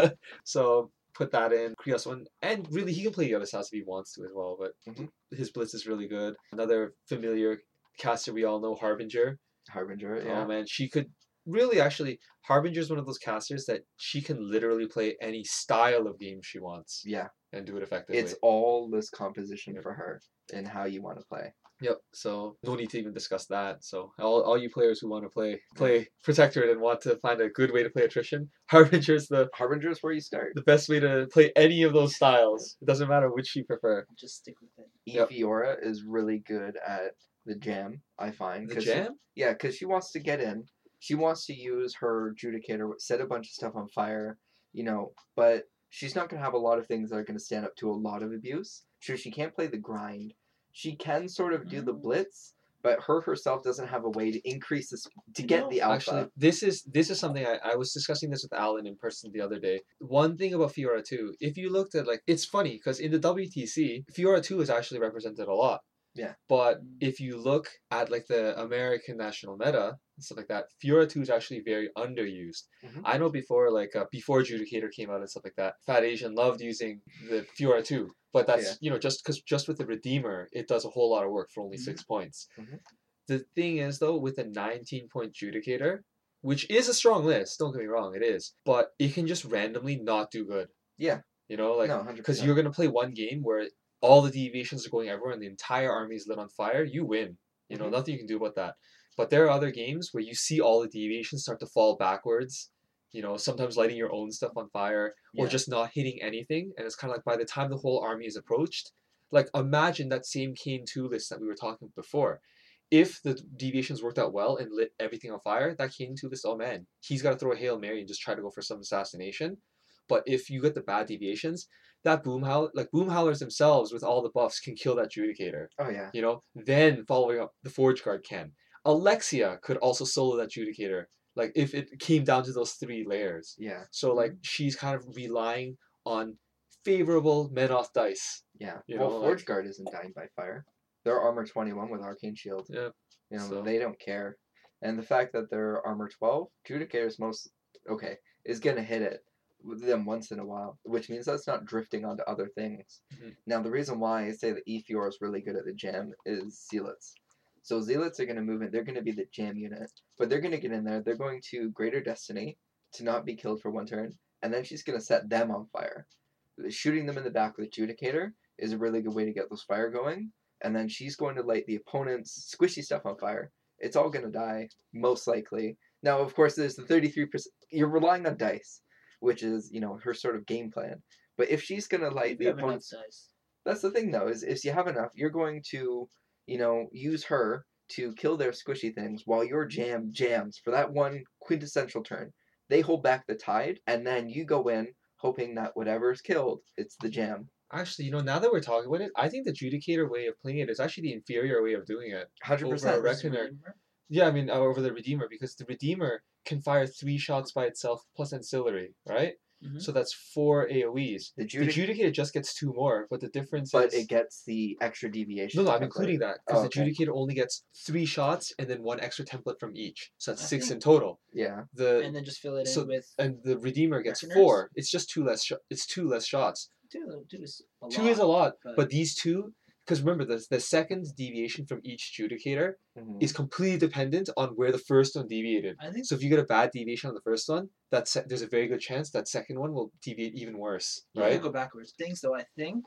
so put that in Krios one, and really he can play the other styles if he wants to as well. But Mhm. his blitz is really good. Another familiar caster we all know, Harbinger. Harbinger, yeah. Oh man, she could really actually Harbinger is one of those casters that she can literally play any style of game she wants Yeah, and do it effectively. it's all this composition Yep. for her and how you want to play. Yep. So no need to even discuss that. So all, all you players who want to play play Protectorate and want to find a good way to play attrition, Harbinger is the Harbinger is where you start. the best way to play any of those styles. It doesn't matter which you prefer. Just stick with it. Yep. Efiora is really good at the jam, I find. The 'cause she- jam? yeah, because she wants to get in. She wants to use her Judicator, set a bunch of stuff on fire, you know, but she's not going to have a lot of things that are going to stand up to a lot of abuse. Sure, she can't play the grind. She can sort of do the Mm. blitz, but her herself doesn't have a way to increase this to You get know, the alpha. Actually, this is this is something I, I was discussing this with Alan in person the other day. One thing about Fiora two, if you looked at like it's funny because in the W T C, Fiora two is actually represented a lot. Yeah. But if you look at like the American national meta and stuff like that, Fiora two is actually very underused. Mhm. I know before like uh, before Judicator came out and stuff like that, Fat Asian loved using the Fiora two. But that's Yeah. you know just because just with the Redeemer, it does a whole lot of work for only Mhm. six points. Mhm. The thing is though, with a nineteen point Judicator, which is a strong list, don't get me wrong, it is, but it can just randomly not do good. Yeah. You know, like no, one hundred because percent. you're gonna play one game where all the deviations are going everywhere and the entire army is lit on fire, you win. You know, Mhm. nothing you can do about that. But there are other games where you see all the deviations start to fall backwards. You know, sometimes lighting your own stuff on fire or Yeah. just not hitting anything, and it's kind of like by the time the whole army is approached, like imagine that same Kane two list that we were talking before. If the deviations worked out well and lit everything on fire, that Kane two list, oh man, he's got to throw a Hail Mary and just try to go for some assassination. But if you get the bad deviations, that boom howl like boom howlers themselves with all the buffs can kill that Judicator. Oh yeah. You know, then following up the Forge Guard can. Alexia could also solo that Judicator. Like if it came down to those three layers. Yeah. So like she's kind of relying on favorable Menoth dice. Yeah. You well, know, Forge like- Guard isn't dying by fire. They're armor twenty-one with Arcane Shield. Yeah. You know, So- they don't care. And the fact that they're armor twelve, Judicator's most okay, is gonna hit it with them once in a while, which means that's not drifting onto other things. Mhm. Now the reason why I say that Efiora is really good at the jam is Zealots. So Zealots are gonna move in, they're gonna be the jam unit. But they're gonna get in there, they're going to Greater Destiny to not be killed for one turn, and then she's gonna set them on fire. Shooting them in the back with Judicator is a really good way to get those fire going. And then she's going to light the opponent's squishy stuff on fire. It's all going to die, most likely. Now, of course, there's the thirty-three percent. You're relying on dice, which is, you know, her sort of game plan. But if she's going to light If the you have enough opponent's... dice. That's the thing, though, is if you have enough, you're going to, you know, use her to kill their squishy things while your jam jams for that one quintessential turn. They hold back the tide, and then you go in hoping that whatever's killed, it's the jam. Actually, you know, now that we're talking about it, I think the Judicator way of playing it is actually the inferior way of doing it. one hundred Over percent. a Reckoner. Yeah, I mean, uh, over the Redeemer, because the Redeemer can fire three shots by itself plus ancillary, right? Mhm. So that's four AoEs. The The Judic- Judicator just gets two more, but the difference but is... it gets the extra deviation. No, no, I'm template. including that, because Oh, the okay. Judicator only gets three shots and then one extra template from each. So that's I six think- in total. Yeah. The And then just fill it in so- with And the Redeemer gets Reckoners? four. It's just two less. Sh- it's two less shots. two. Two is a Two lot. is a lot, but- but these two, because remember the the second deviation from each Judicator Mhm. is completely dependent on where the first one deviated. I think So if you get a bad deviation on the first one, that se- there's a very good chance that second one will deviate even worse, you right? could go backwards. Things though, I think,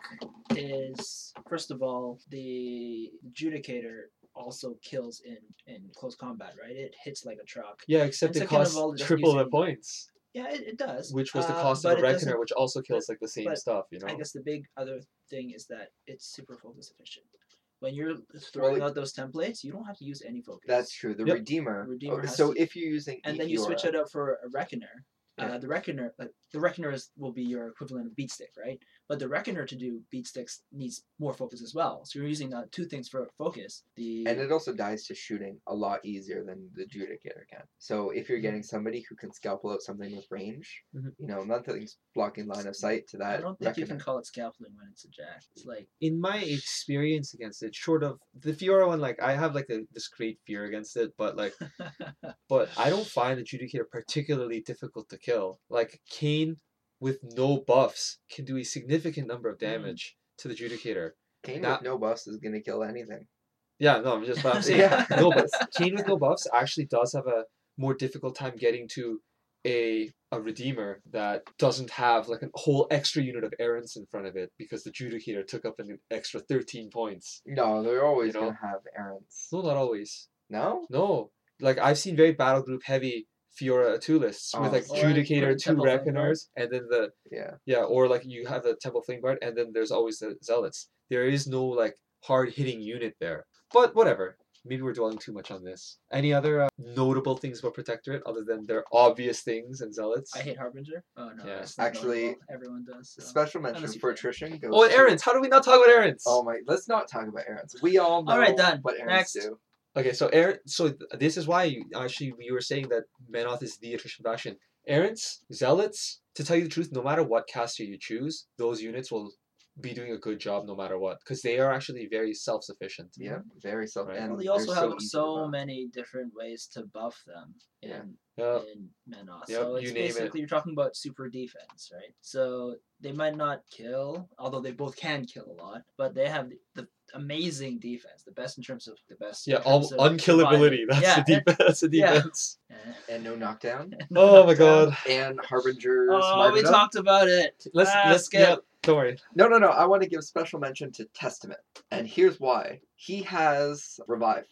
is first of all the Judicator also kills in in close combat, right? It hits like a truck. Yeah, except And it second of costs all, just triple the using- points, Yeah, it, it does. which was the Uh, cost but of a it doesn't- Reckoner, which also kills like the same but stuff, you know. I guess the big other thing is that it's super focus efficient. When you're throwing Well, out those templates, you don't have to use any focus. That's true. The Yep. Redeemer. Redeemer oh, has so to- if you're using and then you switch Efiora- it out for a Reckoner. Yeah. Uh, the Reckoner, like the Reckoner is will be your equivalent of Beat Stick, right? But the Reckoner to do Beat Sticks needs more focus as well. So you're using uh, two things for focus. The And it also dies to shooting a lot easier than the Judicator can. So if you're getting somebody who can scalpel out something with range, Mhm. you know, nothing's blocking line of sight to that. I don't think you can Reckoner. call it scalping when it's a jack. It's like In my experience against it, short of the Fiora one, like I have like a, this great fear against it, but like, but I don't find the Judicator particularly difficult to kill. Like Kane with no buffs can do a significant number of damage to the Judicator. Kane That- with no buffs is gonna kill anything. Yeah, no, I'm just, but I'm saying Yeah. no buffs. Kane with no buffs actually does have a more difficult time getting to a a Redeemer that doesn't have like a whole extra unit of errants in front of it because the Judicator took up an extra thirteen points. No, they're always You know? gonna have errants. No, not always. No? No, like I've seen very battle group heavy Fiora two lists with Oh. like Or like Judicator, putting two Temple Flame Reckoners, and then the Yeah. yeah, or like you have the Temple Flame Guard, and then there's always the Zealots. There is no like hard hitting unit there. But whatever. Maybe we're dwelling too much on this. Any other uh, notable things about Protectorate other than their obvious things and Zealots? I hate Harbinger. Oh no, Yeah. it's not Actually, notable. Everyone does. So. Special mention Unless you for play. attrition goes Oh, and to- errands. How do we not talk about errands? Oh my, let's not talk about errands. We all know All right, done. what errands Next. do. Okay, so Aaron, so th- this is why you, actually you were saying that Menoth is the attrition faction. Errants, Zealots, to tell you the truth, no matter what caster you choose, those units will be doing a good job no matter what, because they are actually very self-sufficient. Yeah, very self. Right. And Well, you they're also so have easy to so buff. many different ways to buff them in Yeah. Yeah. in Menoth. Yep, so it's you name it. basically you're talking about super defense, right? So they might not kill, although they both can kill a lot, but they have the, the amazing defense, the best in terms of the best. in Yeah, all terms of unkillability. surviving. That's yeah, the def- That's the yeah. defense. and- And no knockdown. Oh my god. And Harbinger's Oh, we martyrdom. talked about it. Let's Ah, let's skip. yeah, don't worry. No, no, no. I want to give special mention to Testament. And here's why. He has Revive.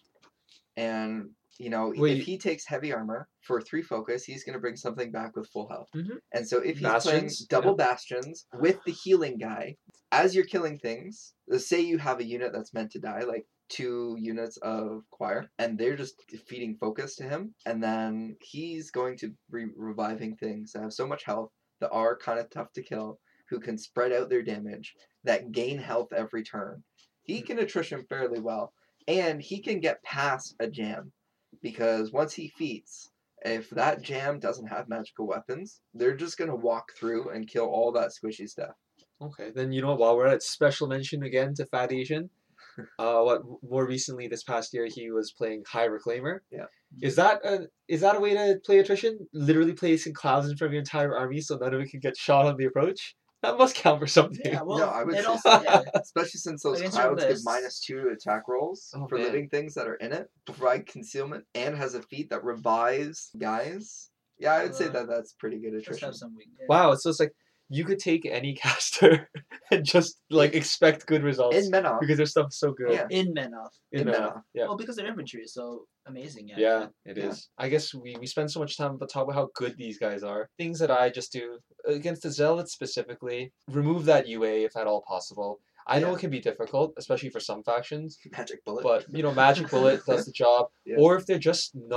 And, you know, Wait. if he takes heavy armor for three focus, he's going to bring something back with full health. Mhm. And so if he's Bastions, playing double bastions with the healing guy, as you're killing things, let's say you have a unit that's meant to die, like two units of choir, and they're just feeding focus to him, and then he's going to be reviving things that have so much health that are kind of tough to kill, who can spread out their damage, that gain health every turn. He can attrition fairly well, and he can get past a jam, because once he feats, if that jam doesn't have magical weapons, they're just going to walk through and kill all that squishy stuff. Okay, then you know what? While we're at special mention again to Fat Asian, uh, what more recently this past year he was playing High Reclaimer. Yeah. Is that a is that a way to play attrition? Literally placing clouds in front of your entire army so none of it can get shot on the approach. That must count for something. Yeah, well, No, I would it say also so. yeah, Especially since those Against your clouds give lists. minus two to attack rolls Oh, for man. living things that are in it, provide concealment, and has a feat that revives guys. Yeah, I would say Uh, that that's pretty good just attrition. have some weak. Yeah. Wow, so it's like you could take any caster and just like expect good results In Menoth, because their stuff's so good. Yeah. In Menoth. In in Menoth, Menoth. yeah. Well, because their inventory is so amazing. Yeah. Yeah, it is. Yeah. I guess we, we spend so much time to talk about how good these guys are. Things that I just do against the Zealots specifically, remove that U A if at all possible. I know Yeah. it can be difficult, especially for some factions, Magic bullet. but you know, Magic Bullet does the job. Yeah. Or if they're just not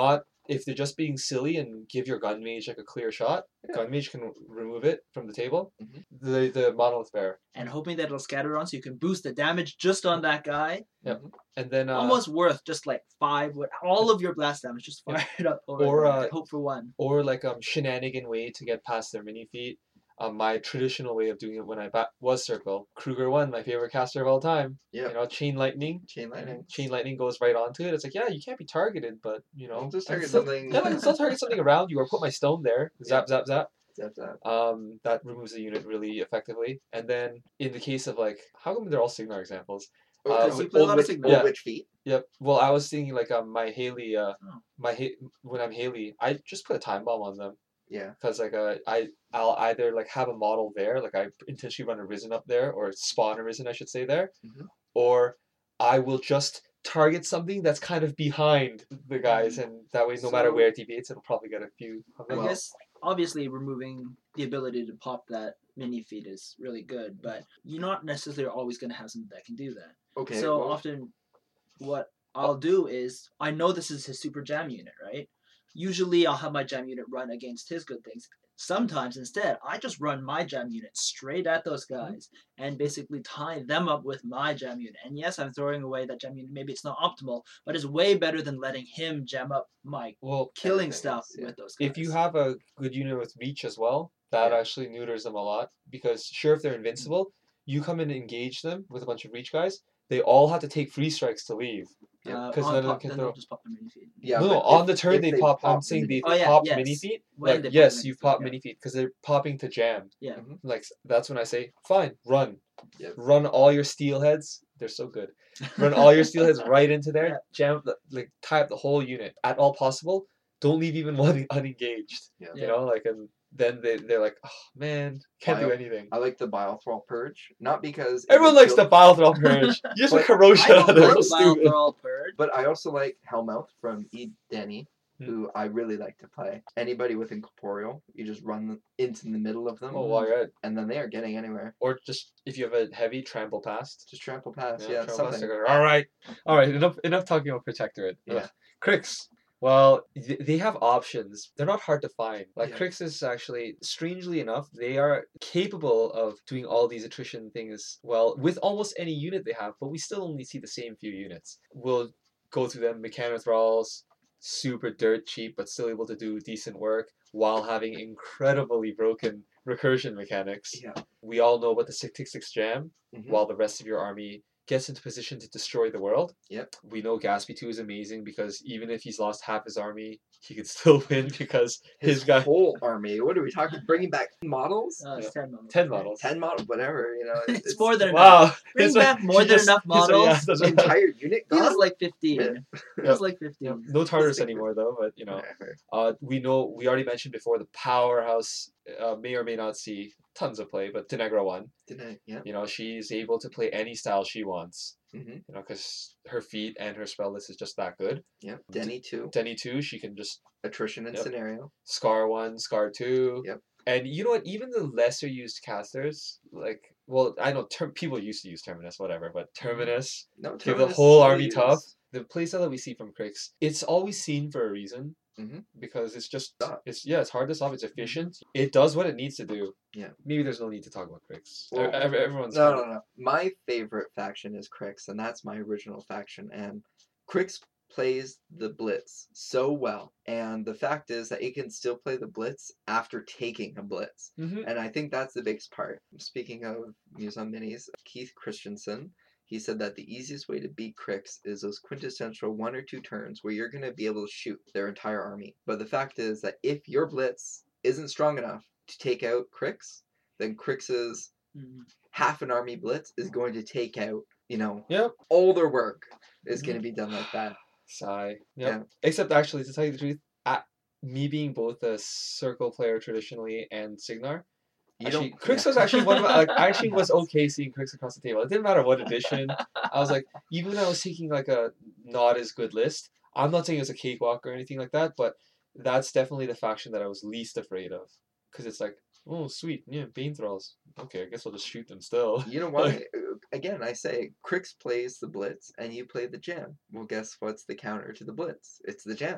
if they're just being silly and give your gun mage like a clear shot, Yeah. gun mage can remove it from the table. Mhm. The the monolith bear, And hoping that it'll scatter on so you can boost the damage just on that guy. Yep. Mhm. and then uh, Almost worth just like five, with all of your blast damage, just fire it up over Or, there uh, and hope for one. or like um shenanigan way to get past their mini feat. Um, my traditional way of doing it when I ba- was circle. Kruger one, my favorite caster of all time. Yep. You know, chain lightning. Chain lightning. Chain lightning goes right onto it. It's like, yeah, you can't be targeted, but you know, I'll just I can target still, something. yeah, I can still target something around you or put my stone there. Zap, zap, zap. Zap, zap. Um, that removes the unit really effectively. And then in the case of like, how come they're all Signar examples? Oh, Uh, old, you play a lot of witch, Sigmar. old Yeah. witch feet. Yep. Well, I was thinking like um my Haley, uh, Oh. my ha- when I'm Haley, I just put a time bomb on them. Yeah. Because like uh, I I'll either like have a model there, like I intentionally run a risen up there, or spawn a risen I should say there, Mhm. or I will just target something that's kind of behind the guys, and that way no matter So- where it deviates, it'll probably get a few of I them. Well- guess obviously removing the ability to pop that mini feed is really good, but you're not necessarily always going to have something that can do that. Okay. so well, often, what I'll do is I know this is his super jam unit, right? Usually, I'll have my jam unit run against his good things. Sometimes, instead, I just run my jam unit straight at those guys and basically tie them up with my jam unit. And yes, I'm throwing away that jam unit. Maybe it's not optimal, but it's way better than letting him jam up my Well, killing Everything stuff else, yeah. with those guys. if you have a good unit with reach as well, that Yeah. actually neuters them a lot. Because sure, if they're invincible, you come in and engage them with a bunch of reach guys. They all have to take free strikes to leave. Yeah, uh, 'cause on none of them pop, can then throw- they'll just pop the mini feed. Yeah. no, no, but on if- the turn if they, they pop. I'm pop saying mini they Oh, yeah, pop yes. mini feet. When Like they pop yes, mini you feet, pop yeah. mini feet because they're popping to jam. Yeah. Mhm. Like that's when I say fine, run, Yep. run all your steelheads. They're so good. Run all your steelheads right into there. Yeah. Jam the, like tie up the whole unit at all possible. Don't leave even one unengaged. Yeah. You know, like and then they they're like, oh man, can't do Bio- anything. I like the Bile Thrall Purge, not because it Everyone would likes kill- the Bile Thrall Purge. You just But put corrosion I on don't it. like It's Bile stupid. Thrall Purge. But I also like Hellmouth from E. Denny, Hmm. who I really like to play. Anybody with Incorporeal, you just run them into the middle of them, Oh, while you're at, and then they are getting anywhere. or just if you have a heavy trample past. Just trample past, Yeah, yeah, trample past, something. they're going, all right, all right. Enough, enough talking about Protectorate. Yeah. Ugh. Crix. Well, th- they have options. They're not hard to find. Like Yeah. Crix is actually, strangely enough, they are capable of doing all these attrition things well with almost any unit they have, but we still only see the same few units. We'll go through them. Mechanothralls, super dirt cheap, but still able to do decent work while having incredibly broken recursion mechanics. Yeah. We all know about the six six six jam, Mhm. while the rest of your army gets into position to destroy the world. Yep. We know Gatsby two is amazing because even if he's lost half his army, he could still win because His, his guy whole army. What are we talking? Bringing back models? Uh, it's Yeah. ten models. ten models. Ten models, whatever. You know, It's more than enough. Wow. Bring It's back like- more he than just- enough he's like, yeah, models. that's the what- entire unit He was gone. like fifteen. Yeah. He was like fifteen. Yep. No Tartarus Stick- anymore though, but you know, Whatever. uh, we know we already mentioned before the powerhouse uh, may or may not see tons of play, but Tenegra one. Didn't I? Yeah. You know, she's able to play any style she wants. Mm-hmm. You know, because her feat and her spell list is just that good. Yeah. Denny two. Denny two, she can just Attrition and Yep. scenario. Scar one, Scar two. Yep. And you know what? Even the lesser used casters, like, well, I know ter- people used to use Terminus, whatever, but Terminus, No. give the Terminus is whole still army used. tough. The playstyle that we see from Crix, it's always seen for a reason. Mhm. Because it's just, Stop. it's yeah, it's hard to stop. It's efficient. It does what it needs to do. Yeah. Maybe there's no need to talk about Crix. Well, E- ev- everyone's No, kind no, of- no. My favorite faction is Crix, and that's my original faction. And Crix plays the Blitz so well. And the fact is that it can still play the Blitz after taking a Blitz. Mhm. And I think that's the biggest part. Speaking of Muse on Minis, Keith Christensen, he said that the easiest way to beat Crix is those quintessential one or two turns where you're going to be able to shoot their entire army. But the fact is that if your Blitz isn't strong enough to take out Crix, then Crix's Mhm. half an army Blitz is going to take out, you know, Yep. all their work is Mhm. going to be done like that. Sigh. Yep. Yeah. Except actually, to tell you the truth, at me being both a circle player traditionally and Signar, You actually, don't. Crix yeah. was actually one of my, like, I actually was okay seeing Crix across the table. It didn't matter what edition. I was like, even when I was taking like a not as good list, I'm not saying it's a cakewalk or anything like that, but that's definitely the faction that I was least afraid of. Because it's like, oh, sweet, yeah, Bane Thralls. Okay, I guess I'll just shoot them still. You know why? Again, I say Crix plays the Blitz and you play the Jam. Well, guess what's the counter to the Blitz? It's the Jam.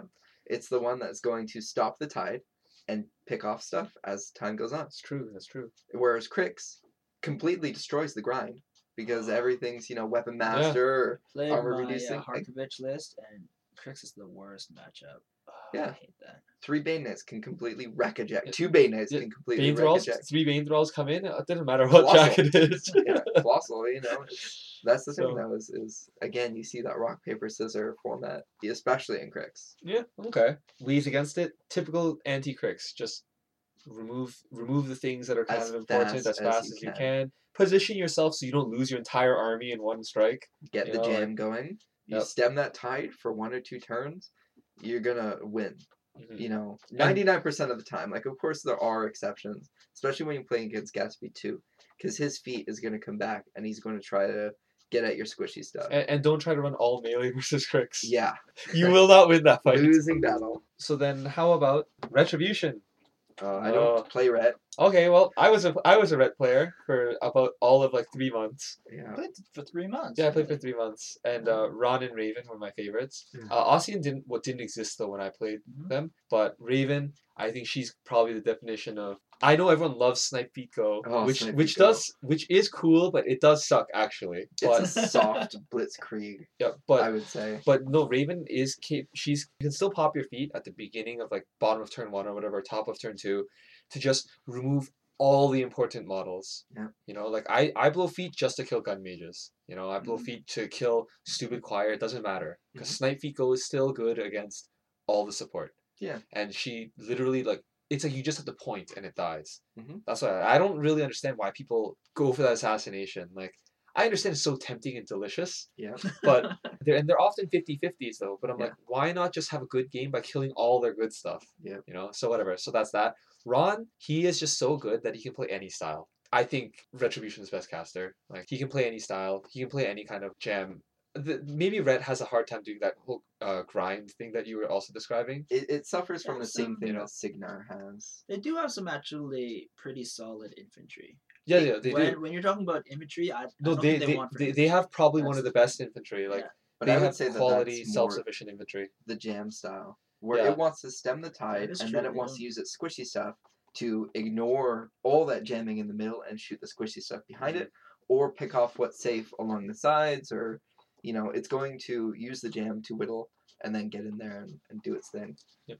It's the one that's going to stop the tide and pick off stuff as time goes on. That's true. That's true. Whereas Crix completely destroys the grind because everything's, you know, weapon Yeah. master or Played armor my reducing. uh, Harkovich list, and Crix is the worst matchup. Oh, Yeah. I hate that. Three Bayonets can completely wreck a jack. Yeah. Two Bayonets Yeah. can completely Bane wreck a thralls, jack. three Bane thralls come in. It doesn't matter what Colossal. jack it is. Yeah, colossal, you know. It's, that's the thing, So- though, is, is, again, you see that rock, paper, scissor format, especially in Crix. Yeah. Okay. Leads against it. Typical anti-Crix. Just remove remove the things that are kind As of important fast as as fast you as you can. can. Position yourself so you don't lose your entire army in one strike. Get You the know, jam like- going. You Yep. stem that tide for one or two turns, you're gonna win. Mhm. You know, ninety-nine percent of the time. Like, of course, there are exceptions, especially when you're playing against Gatsby too, because his feet is going to come back and he's going to try to get at your squishy stuff. And, and don't try to run all melee versus Crix. Yeah, You will not win that fight. losing battle. So then, how about Retribution? Uh, I don't Oh. play red. Okay, well, I was a I was a red player for about all of like three months. Yeah, Played for three months. Yeah, I played for really. three months, and uh, Ron and Raven were my favorites. Mm. Uh, Ossian didn't what didn't exist though when I played Mhm. them, but Raven, I think she's probably the definition of. I know everyone loves Snipe Feet Go, Oh, which Snipe which Feet Go. does which is cool, but it does suck actually. But it's a soft blitzkrieg, yeah, I but would say. but no, Raven is cap- she's you can still pop your feet at the beginning of like bottom of turn one or whatever, top of turn two, to just remove all the important models. Yeah. You know, like I, I blow feet just to kill gun mages. You know, I blow Mhm. feet to kill stupid choir. It doesn't matter because Snipe Feet Go is still good against all the support. Yeah. And she literally like it's like you just have to point and it dies. Mhm. That's why I don't really understand why people go for that assassination. Like I understand it's so tempting and delicious, Yeah, but they're and they're often fifty-fifties though. But I'm Yeah. like, why not just have a good game by killing all their good stuff? Yeah. You know. So whatever. So that's that. Ron, he is just so good that he can play any style. I think Retribution is best caster. Like he can play any style. He can play any kind of jam. The, maybe Red has a hard time doing that whole uh, grind thing that you were also describing. it, it suffers from the There's same some, thing you know. that Signar has. They do have some actually pretty solid infantry. Yeah, yeah, they when, do. When you're talking about infantry, I, I No, don't they think they, they, want for they, they infantry. have probably one That's- of the best infantry. Like Yeah. But they I would have say that quality, that's more self-sufficient infantry. the jam style, where Yeah. it wants to stem the tide is and true, then it wants yeah. to use its squishy stuff to ignore all that jamming in the middle and shoot the squishy stuff behind it, or pick off what's safe along the sides, or you know, it's going to use the jam to whittle and then get in there and, and do its thing.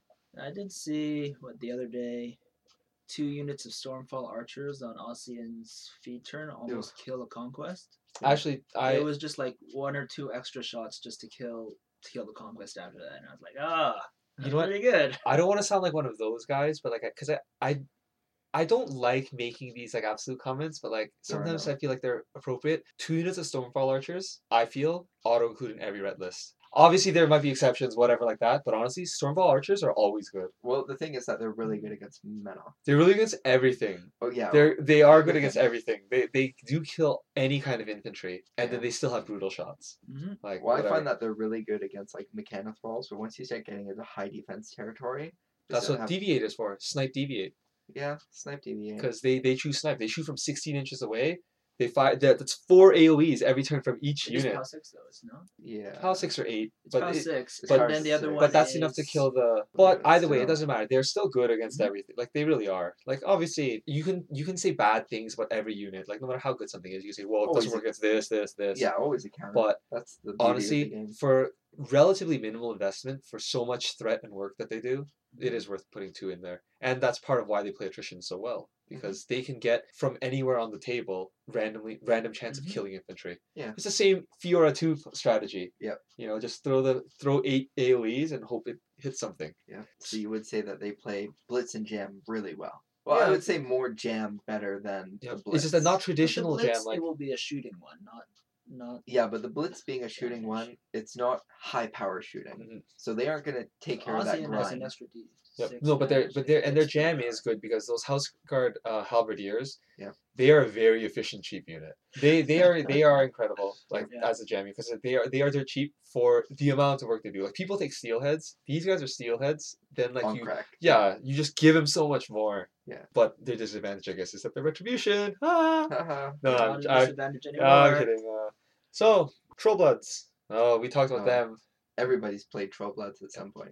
I did see what the other day, two units of Stormfall archers on Ossian's feed turn almost kill a conquest. Actually, I it was just like one or two extra shots just to kill to kill the conquest after that, and I was like, ah, You know what? pretty good. I don't want to sound like one of those guys, but like, because I, I, I don't like making these like absolute comments, but like Fair sometimes enough. I feel like they're appropriate. Two units of Stormfall archers, I feel auto include in every red list. Obviously, there might be exceptions, whatever like that, but honestly, Stormfall archers are always good. Well, the thing is that they're really good against meta. They're really against everything. Oh yeah, They're they are good against everything. They they do kill any kind of infantry, and then Yeah. they still have brutal shots. Mm-hmm. Like well, I whatever. find that they're really good against like Mechanothralls, but once you start getting into high defense territory, they That's start what have- deviate is for. Snipe deviate. yeah, snipe deviate. Because they, they choose snipe. They shoot from sixteen inches away. They fire that that's four A O Es every turn from each It's unit. POW six though, it's not. Yeah, How six or eight. It's But POW it- six, it's but hard then to the other say. one. but that's enough to is- kill the. But Yeah, either way, it still. doesn't matter. They're still good against Mhm. everything. Like they really are. Like obviously, you can you can say bad things about every unit. Like no matter how good something is, you can say, well, it Always doesn't a- work against this, this, this. yeah, always a counter. But that's the beauty of the honestly, game. for relatively minimal investment, for so much threat and work that they do, it Mm-hmm. is worth putting two in there. And that's part of why they play attrition so well. Mm-hmm. Because they can get from anywhere on the table randomly random chance Mhm. of killing infantry. Yeah. It's the same Fiora two strategy. Yep. You know, just throw the throw eight A O Es and hope it hits something. Yeah. So you would say that they play Blitz and Jam really well. Well, I Yeah. would say more Jam better than Yeah. the Blitz. It's just a not But the traditional Blitz, jam like it will be a shooting one, not not. Yeah, but the Blitz being a shooting Damage. one, it's not high power shooting. Mhm. So they aren't gonna take care of that Ossian has an grind. extra D. Yep. six No, but their damage but their and their against jam the- is good because those house guard uh, halberdiers, Yeah. they are a very efficient cheap unit. They they are they are incredible like Yeah. as a jam because they are they are dirt cheap for the amount of work they do. Like people take steelheads, these guys are steelheads. Then like on you crack. yeah you just give them so much more. Yeah. But their disadvantage I guess is that the retribution. Ah. Haha. No, Not I'm, a I, disadvantage anymore. I'm kidding. Uh, so Trollbloods. Oh, we talked about Oh. them. Everybody's played Troll Bloods at some point.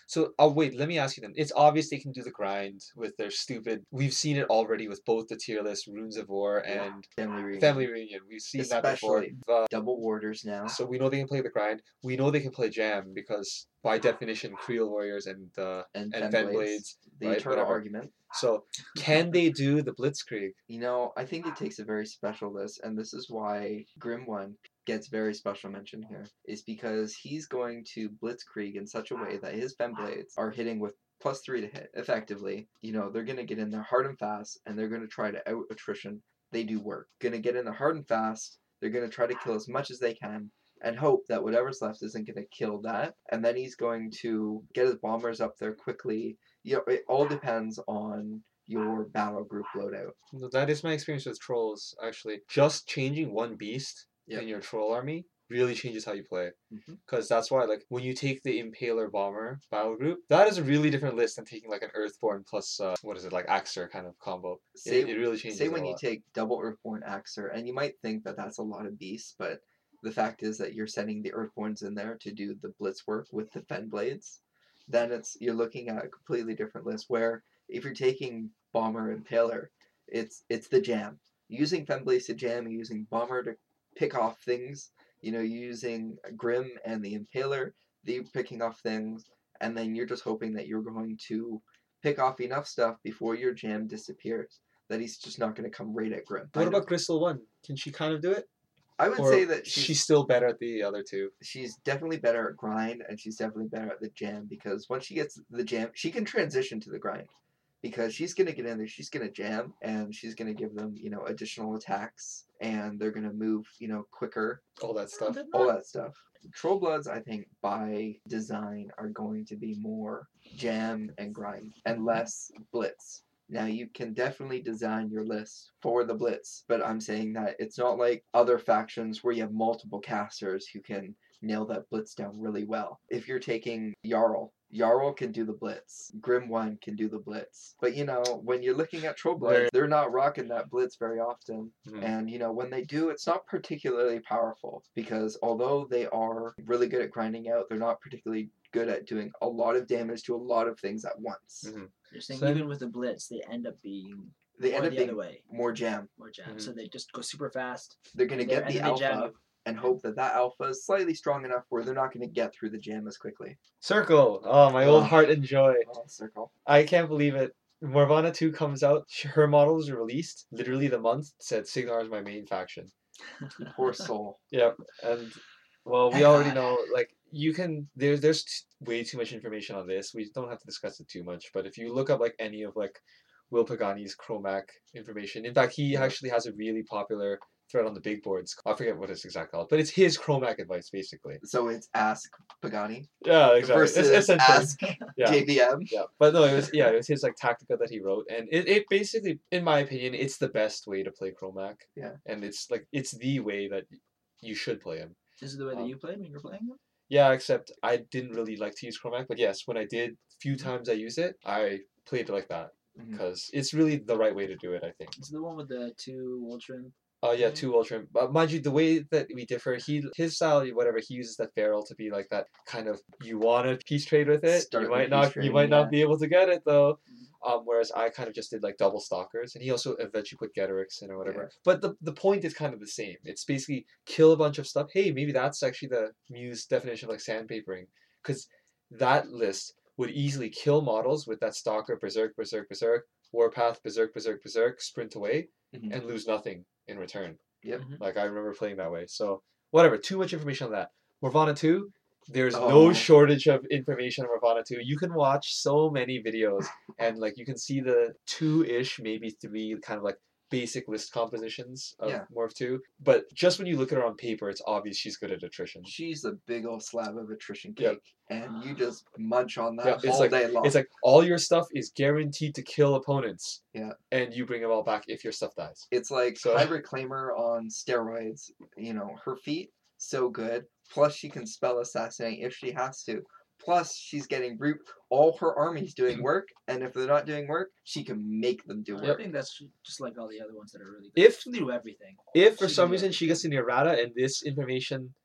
So, oh wait, let me ask you then. It's obvious they can do the grind with their stupid. We've seen it already with both the tier list, Runes of War, and Family reunion. Family Reunion. We've seen that before. Especially Uh, double warders now. so we know they can play the grind. We know they can play Jam because by definition, Creel Warriors and uh, And, and Fen Fen Blades, the right, eternal whatever. argument. So can they do the Blitzkrieg? You know, I think it takes a very special list, and this is why Grim One gets very special mention here, is because he's going to Blitzkrieg in such a way that his Fen Blades are hitting with plus three to hit, effectively. You know, they're going to get in there hard and fast, and they're going to try to out attrition. They do work. Going to get in there hard and fast, they're going to try to kill as much as they can, and hope that whatever's left isn't going to kill that. And then he's going to get his bombers up there quickly. You know, it all depends on your battle group loadout. No, that is my experience with trolls, actually. Just changing one beast Yep. in your troll army really changes how you play. Mhm. Because that's why, like, when you take the Impaler Bomber battle group, that is a really different list than taking, like, an Earthborn plus, uh, what is it, like, Axer kind of combo. Say, it, it really changes say it when a you lot. take double Earthborn Axer, and you might think that that's a lot of beasts, but the fact is that you're sending the Earthborns in there to do the blitz work with the Fen Blades. Then it's you're looking at a completely different list. Where if you're taking Bomber and Impaler, it's it's the jam. Using Fen Blades to jam, using Bomber to pick off things. You know, using Grim and the Impaler, they're picking off things, and then you're just hoping that you're going to pick off enough stuff before your jam disappears that he's just not going to come right at Grim. What I about don't- Gristle one? Can she kind of do it? I would Or say that she's, she's still better at the other two. she's definitely better at grind, and she's definitely better at the jam, because once she gets the jam, she can transition to the grind. Because she's going to get in there, she's going to jam, and she's going to give them, you know, additional attacks, and they're going to move, you know, quicker, All that stuff. They're all not- that stuff. Troll Bloods, I think, by design, are going to be more jam and grind, and less blitz. Now, you can definitely design your list for the blitz, but I'm saying that it's not like other factions where you have multiple casters who can nail that blitz down really well. If you're taking Jarl, Jarl can do the blitz. Grim One can do the blitz. But, you know, when you're looking at Troll Bloods, Very- they're not rocking that blitz very often. Mhm. And, you know, when they do, it's not particularly powerful, because although they are really good at grinding out, they're not particularly good at doing a lot of damage to a lot of things at once. Mhm. You're saying So- even with the blitz, they end up being They more end up the being other way, more jam. more jam. Mhm. So they just go super fast. They're going to There, get and the then they jam alpha you. and hope that that alpha is slightly strong enough where they're not going to get through the jam as quickly. Circle. Oh, my old Oh. heart and joy. Oh, circle. I can't believe it. Morvana two comes out. Her model was released. Literally the month said Signar is my main faction. Poor soul. Yep. And well, we already know. Like you can. There's there's t- way too much information on this. We don't have to discuss it too much. But if you look up like any of like Will Pagani's Chromac information, in fact, he Yeah. actually has a really popular thread on the big boards. I forget what it's exactly called, but it's his Chromac advice basically. So it's Ask Pagani Yeah, exactly. It's versus essentially. Ask Yeah. J V M. Yeah, but no, it was yeah, it was his like Tactica that he wrote, and it, it basically, in my opinion, it's the best way to play Chromac. Yeah. And it's like it's the way that you should play him. This is the way that Um, you played when you were playing them? Yeah, except I didn't really like to use Chromac, but yes, when I did, few times I used it, I played it like that Mhm. because it's really the right way to do it. I think. It's the one with the two ultra. Oh yeah, Mhm. two ultra. But mind you, the way that we differ, he his style, whatever, he uses that feral to be like that kind of you want to peace trade with it. Start you the might peace not, you trading, might yeah. not be able to get it though. Mhm. Um, whereas I kind of just did like double stalkers, and he also eventually put Getorix in or whatever. Yeah. But the the point is kind of the same. It's basically kill a bunch of stuff. Hey, maybe that's actually the Muse definition of like sandpapering, because that list would easily kill models with that stalker, berserk, berserk, berserk, warpath, berserk, berserk, berserk, sprint away, Mhm. and lose nothing in return. Yep. Mhm. Like I remember playing that way. So whatever. Too much information on that. Morvana two. There's Oh. no shortage of information on Morvana two. You can watch so many videos and like you can see the two-ish, maybe three kind of like basic list compositions of Yeah. Morph two. But just when you look at her on paper, it's obvious she's good at attrition. She's a big old slab of attrition Yep. cake, and you just munch on that Yeah, it's all like- day long. It's like all your stuff is guaranteed to kill opponents. Yeah. And you bring them all back if your stuff dies. It's like So- High Reclaimer on steroids. You know, her feat so good. Plus, she can spell assassinate if she has to. Plus, she's getting root. All her army's doing work, and if they're not doing work, she can make them do I work. think that's just like all the other ones that are really good. If They do everything. If for She some can do reason she gets to Nirvana and this information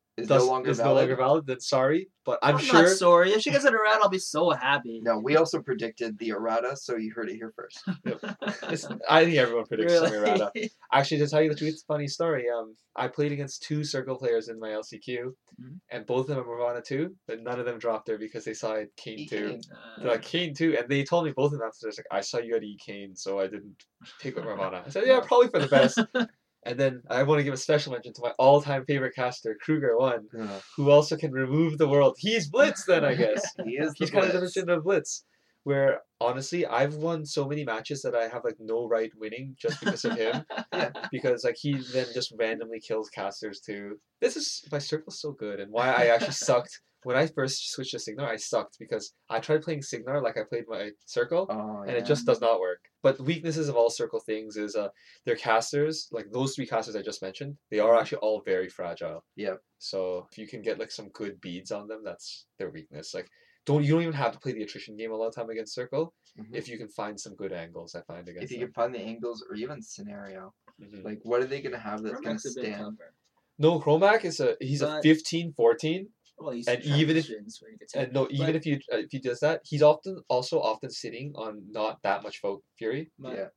is thus no longer is valid. no longer valid, then sorry. But I'm, I'm sure not sorry. If she gets an errata, I'll be so happy. No, we also predicted the errata, so you heard it here first. it's, I think everyone predicts some Really? errata. Actually, to tell you the truth, funny story. Um, I played against two circle players in my L C Q, Mhm. and both of them were Ravana two, but none of them dropped there because they saw it Kane E two. Kane. Uh, They're like Kane two, and they told me both of them after. Like, I saw you at E Kane, so I didn't pick up Ravana. I said, yeah, probably for the best. And then I want to give a special mention to my all-time favorite caster, Kruger one, Ugh. who also can remove the world. He's Blitz then, I guess. He is the He's kind of the Blitz. version of Blitz. Where honestly, I've won so many matches that I have like no right winning just because of him. Yeah. Because like he then just randomly kills casters too. This is my circle's so good, and why I actually sucked when I first switched to Signar. I sucked because I tried playing Signar like I played my circle, Oh, and yeah. it just does not work. But weaknesses of all circle things is uh their casters, like those three casters I just mentioned, they are actually all very fragile. Yep. So if you can get like some good beads on them, that's their weakness. Like don't you don't even have to play the attrition game a lot of time against circle Mhm. if you can find some good angles. I find against If you them. can find the angles or even scenario, Mhm. like what are they gonna have that's gonna Cormac's a bit stand? tougher. No, Chromac is a he's a But- fifteen fourteen, Well, he's And even if- transitions where you get and no, even But- if you uh, if he does that, he's often also often sitting on not that much folk fury. But Yeah.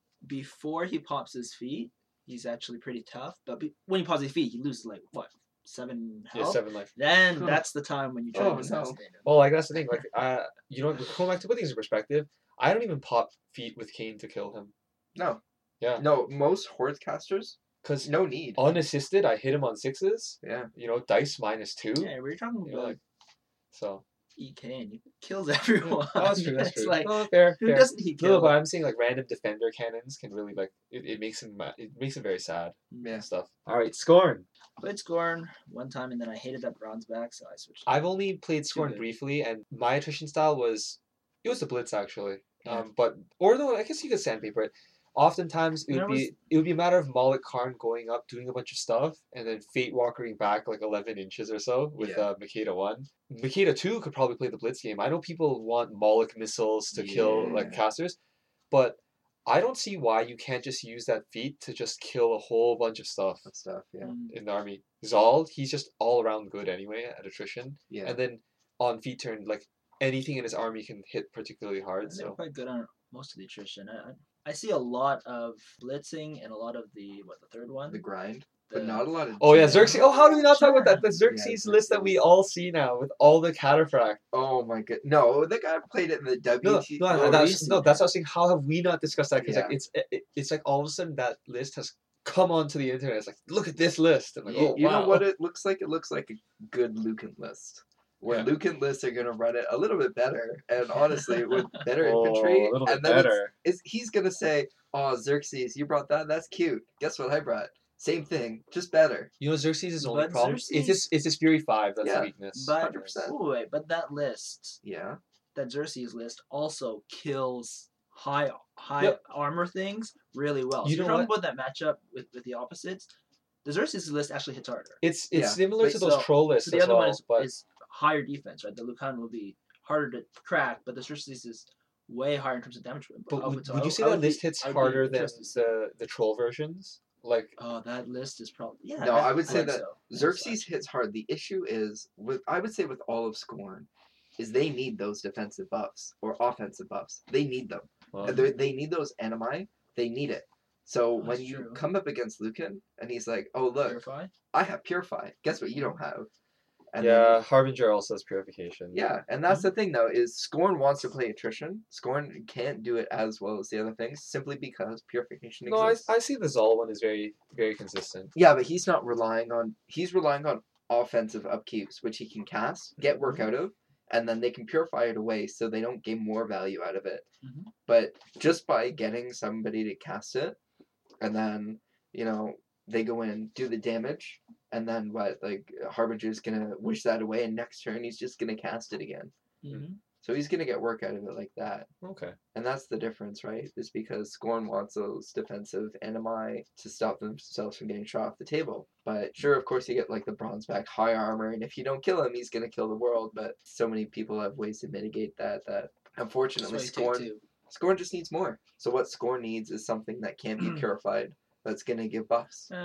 before he pops his feet, he's actually pretty tough. But be, when he pops his feet, he loses like what seven Yeah, health. seven life. Then Huh. that's the time when you try Oh, to no. assassinate him. Well, like that's the thing. Like, uh, you know, with Chromac, to put things in perspective, I don't even pop feet with Kane to kill him. No. Yeah. No, most horde casters, Because no need. unassisted, I hit him on sixes. Yeah. You know, dice minus two. Yeah, we're talking You know, about like, so. E K and he kills everyone. Oh, that's true. That's It's true. like no, fair. who fair. doesn't he No, kill? but I'm saying like random defender cannons can really like it, it makes him ma- it makes him very sad Yeah. and stuff. All right, Scorn. Played Scorn one time and then I hated that bronze back, so I switched. I've only played Scorn good. briefly, and my attrition style was it was the Blitz actually. Yeah. Um, but or no, I guess you could sandpaper it. Oftentimes it would There be was- it would be a matter of Moloch Karn going up, doing a bunch of stuff, and then Fate Walkering back like eleven inches or so with Yeah. uh, Makeda one. Makeda two could probably play the Blitz game. I know people want Moloch missiles to kill like Yeah. casters, but I don't see why you can't just use that feat to just kill a whole bunch of stuff That stuff. Yeah. Mm, in the army. Zald, he's just all around good anyway at attrition. Yeah. And then on feet turn, like anything in his army can hit particularly hard. they're So quite good on most of the attrition. I, I I see a lot of blitzing and a lot of the what the third one. The grind, The- but not a lot of. oh yeah, G M. Xerxes. Oh, how do we not talk about that? The Sure. Xerxes Yeah, list that we Xerxes. all see now with all the cataphract. Oh my god! No, the guy played it in the No, W T. no, Oh, that's, recent. no, that's what I was saying. How have we not discussed that? Because like Yeah. it's it, it's like all of a sudden that list has come onto the internet. It's like look at this list. And like, you oh you wow. know what it looks like? It looks like a good Lucan list. Where Yeah. Lucan lists are gonna run it a little bit better, and honestly, with better Oh, infantry, a little bit and then it's- better. It's, he's gonna say, "Oh, Xerxes, you brought that. That's cute. Guess what I brought? Same thing, just better." You know, Xerxes' only But problem is Xerxes- his, is his Fury five. That's Yeah, the weakness. But one hundred percent. oh, wait, but that list, Yeah. that Xerxes list, also kills high high Yep. armor things really well. You so know you're talking about that matchup with, with the opposites. The Xerxes list actually hits harder. It's it's Yeah, similar but to those so- troll lists So the as other well, one is, but is higher defense, right? The Lucan will be harder to crack, but the Xerxes is way higher in terms of damage. but I would, so would I- you say I that would be- list hits I would be harder than interested to see. the the troll versions? Like Oh, that list is probably yeah. No, I would say think that so. I think Xerxes so. hits hard. The issue is with I would say with all of Scorn, is they need those defensive buffs or offensive buffs. They need them. well, And they they need those animi. They need it. So That's when you true. come up against Lucan and he's like, "Oh look, Purify. I have Purify. Guess what? You don't have." And yeah, then, Harbinger also has purification. yeah, and that's the thing though is Scorn wants to play attrition. Scorn can't do it as well as the other things simply because Purification No, I, exists. I see the Zol one is very very consistent. Yeah, but he's not relying on he's relying on offensive upkeeps, which he can cast, get work out of, and then they can purify it away so they don't gain more value out of it. Mhm. But just by getting somebody to cast it, and then, you know, they go in, do the damage, and then what, like, Harbinger's gonna wish that away, and next turn he's just gonna cast it again. Mm-hmm. So he's gonna get work out of it like that. Okay. And that's the difference, right? Is because Scorn wants those defensive animi to stop themselves from getting shot off the table. But sure, of course, you get like the bronze back high armor, and if you don't kill him, he's gonna kill the world. But so many people have ways to mitigate that. That unfortunately, Scorn Scorn just needs more. So what Scorn needs is something that can be purified. That's gonna give buffs. Eh,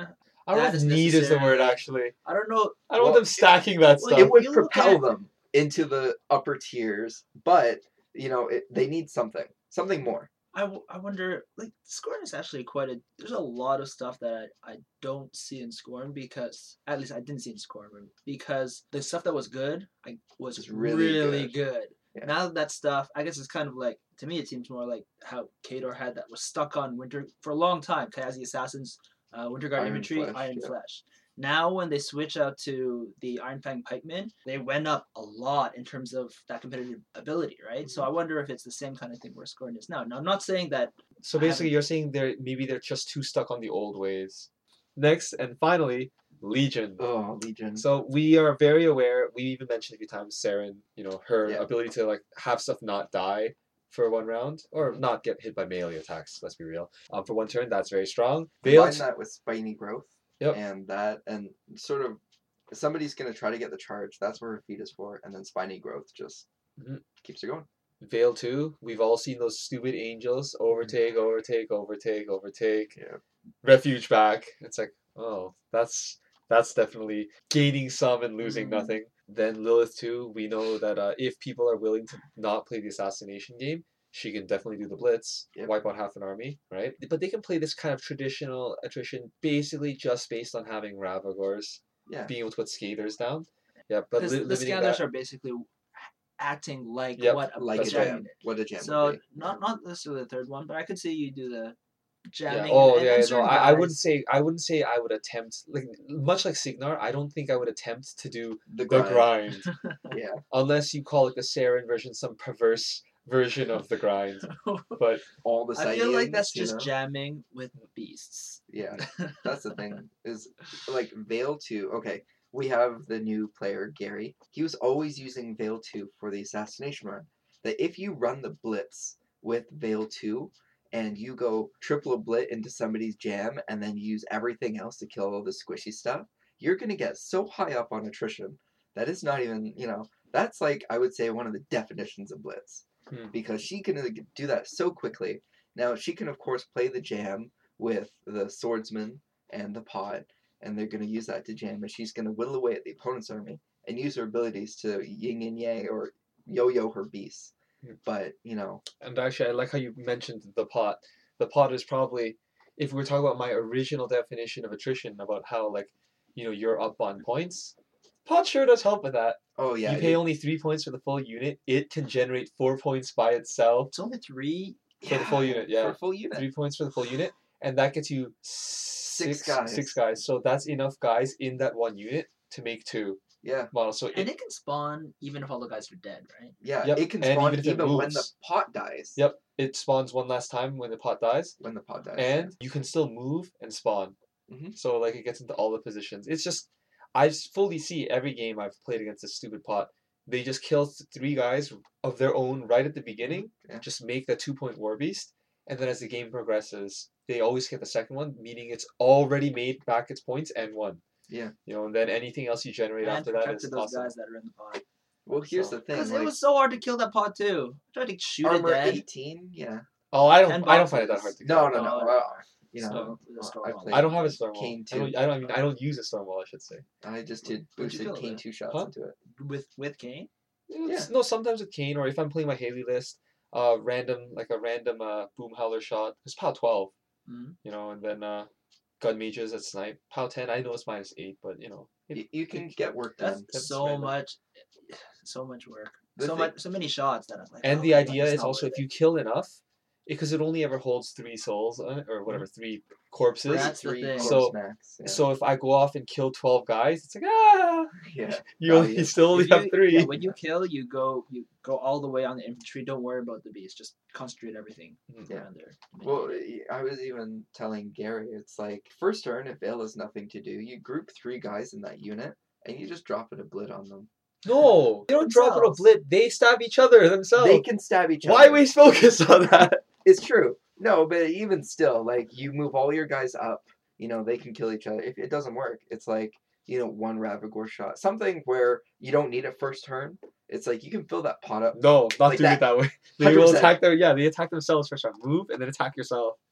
I don't that know is if need is the word necessarily- actually. I don't know. I don't Well, want them stacking that well, stuff. It would you look propel at- them into the upper tiers, but you know it, they need something, something more. I, w- I wonder, like, Scorn is actually quite a. There's a lot of stuff that I, I don't see in Scorn because, at least I didn't see in Scorn because the stuff that was good I was It's really really, good. good. Yeah. Now that stuff, I guess it's kind of like, to me, it seems more like how Kador had that was stuck on Winter for a long time. Kayazi Assassins, uh, Winter Guard Iron Infantry, Flesh, Iron yeah. Flesh. Now, when they switch out to the Iron Fang Pikemen, they went up a lot in terms of that competitive ability, right? So I Mm-hmm. wonder if it's the same kind of thing where Scorn is now. Now, I'm not saying that. So I basically, haven't- you're saying they're maybe they're just too stuck on the old ways. Next and finally, Legion. Oh, Legion. So we are very aware. We even mentioned a few times Saren. You know her Yeah. ability to like have stuff not die for one round or not get hit by melee attacks. Let's be real. Um, for one turn, that's very strong. Veil. Combine that with spiny growth. Yep. And that and sort of somebody's gonna try to get the charge. That's where her feet is for, and then spiny growth just Mhm. keeps her going. Veil two. We've all seen those stupid angels overtake, overtake, overtake, overtake. Yeah. Refuge back. It's like, oh, that's that's definitely gaining some and losing Mhm. nothing. Then Lilith two. We know that uh, if people are willing to not play the assassination game, she can definitely do the blitz, Yep. wipe out half an army, right? But they can play this kind of traditional attrition, basically just based on having Ravagors, Yeah. being able to put Skaters down. Yeah, but Because li- the limiting scanners that. are basically acting like Yep, what a Like a That's jam right. jam. unit. What a jam So would be. not not necessarily the third one, but I could see you do the Yeah. jamming. Oh and, yeah. and No, certain I, I wouldn't guys- say I wouldn't say I would attempt like much like Signar. I don't think I would attempt to do The the grind. grind Yeah. unless you call it the Saren version, some perverse version of the grind. But All the I feel like that's Sidians, you just know? jamming with beasts. Yeah. That's the thing. Is like Veil two. Okay, we have the new player Gary. He was always using Veil two for the assassination run. That if you run the blitz with Veil two and you go triple a blit into somebody's jam and then use everything else to kill all the squishy stuff, you're gonna get so high up on attrition that it's not even, you know, that's like I would say one of the definitions of blitz. Hmm. Because she can uh, do that so quickly. Now she can of course play the jam with the swordsman and the pot, and they're going to use that to jam, and she's going to whittle away at the opponent's army and use her abilities to yin and yang or yo-yo her beasts. Hmm. But you know, and actually, I like how you mentioned the pot. The pot is probably, if we were talking about my original definition of attrition, about how like, you know, you're up on points. Pot sure does help with that. oh yeah, you pay it- only three points for the full unit. It can generate four points by itself. It's only three. for the full unit, yeah. for a full unit. Three points for the full unit, and that gets you six, Six guys. Six guys. So that's enough guys in that one unit to make two Yeah, models. So And it, it can spawn even if all the guys are dead, right? yeah, Yep, it can and spawn even if it even when the moves. pot dies. yep, it spawns one last time when the pot dies, When the pot dies. and you can still move and spawn. Mhm. So like it gets into all the positions. It's just I just fully see every game I've played against this stupid pot. They just kill th- three guys of their own right at the beginning. Yeah. Just make the two point war beast, and then as the game progresses, they always get the second one, meaning it's already made back its points and won. Yeah. You know, and then anything else you generate And after that protected is those awesome. guys that are in the pod. Well, here's So- the thing. Because Like, it was so hard to kill that pod too. I tried to shoot armor it dead. eighteen. Yeah. Oh, I don't. ten I don't find it that boxes. hard to No, kill. no, no. Oh, uh, you So, know, the uh, storm I wall. played I don't have a storm wall. Kane I don't, two. I don't. I mean, I don't use a storm wall. I should say. I just did Where'd you boosted kill Kane it? two shots Huh? into it. with with Kane. It's- No, sometimes with Kane, or if I'm playing my Haley list, uh, random like a random uh boom howler shot. It's POW twelve, Mhm. you know, and then uh, gun mages at snipe. POW ten. I know it's minus eight, but you know, it, You, you can it- get work That's done. That's so random. much, so much work. The so thing- much, so many shots that I'm like. And oh the my God, idea it's is not also worth if it. you kill enough, because it only ever holds three souls on it, or whatever, three corpses. That's the three thing. corpse So- max. Yeah. So if I go off and kill twelve guys, it's like ah, yeah. you only you Value. still only If you- have three. Yeah, when you kill, you go you go all the way on the infantry. Don't worry about the beast. Just concentrate everything Mhm. Yeah. around there. Well, I was even telling Gary, it's like first turn if Veil has nothing to do, you group three guys in that unit and you just drop it a blit on them. No, they don't drop it a Themselves. blit. They stab each other themselves. They can stab each Why other. waste focus on that? It's true. No, but even still, like you move all your guys up, you know, they can kill each other. If it doesn't work, it's like, you know, one Ravagor shot. Something where you don't need it first turn. It's like you can fill that pot up. No, not Like doing that. it that way. They one hundred will percent. attack their yeah. They attack themselves first round. Move and then attack yourself.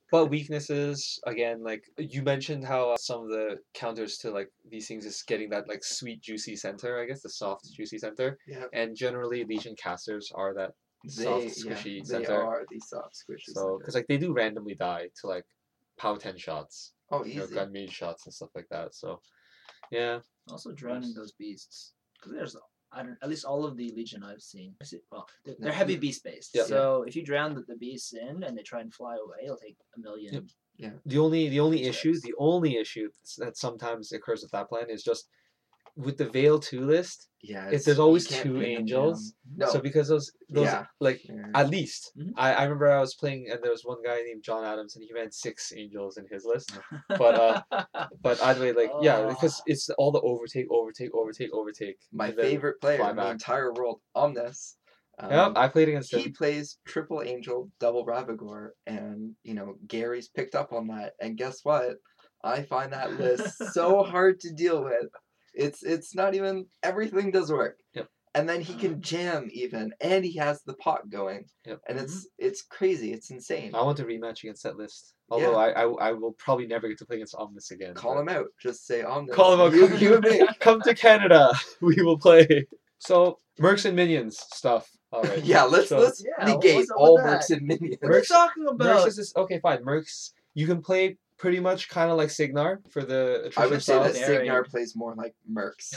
But weaknesses, again, like you mentioned how uh, some of the counters to like these things is getting that like sweet, juicy center, I guess, the soft, juicy center. Yeah. And generally, Legion casters are that They, soft, yeah, squishy they center. are the soft squishy So, center. because like they do randomly die to like power ten shots, Oh, you know, easy. gun mage shots and stuff like that. So, yeah. Also drowning those beasts because there's I don't at least all of the Legion I've seen. I see- Well, they're, they're heavy beast based. Yeah. So if you drown the, the beasts in and they try and fly away, it'll take a million. Yep. Yeah. The only the only issue, Checks. the only issue that sometimes occurs with that plan is just with the Veil two list. Yeah. If it's- there's you always can't two pin them angels, down. No. So because those those Yeah. like Yeah. at least Mhm. I, I remember I was playing and there was one guy named John Adams and he ran six angels in his list. But uh but either way, like yeah, Oh. because it's all the overtake, overtake, overtake, overtake. My and then favorite player fly in the back. entire world, Omnis. Um, Yep, I played against he him. plays triple angel, double Ravagore, and you know Gary's picked up on that. And guess what? I find that list so hard to deal with. It's it's not even everything does work. Yep. And then he Uh-huh. can jam even, and he has the pot going. Yep. And it's it's crazy. It's insane. I want to rematch against that list. Although Yeah. I, I I will probably never get to play against Omnis again. Call but- him out. Just say Omnis. Call him out. You, Come, you and me. come to Canada. We will play. So Mercs and Minions stuff. All right. Yeah, let's So- let's Yeah, negate what's up all with that? Mercs and Minions. What are you Mercs- talking Mercs about? is this, okay, fine. Mercs, you can play pretty much kind of like Signar for the attrition I would say style. that Very- Signar plays more like Mercs.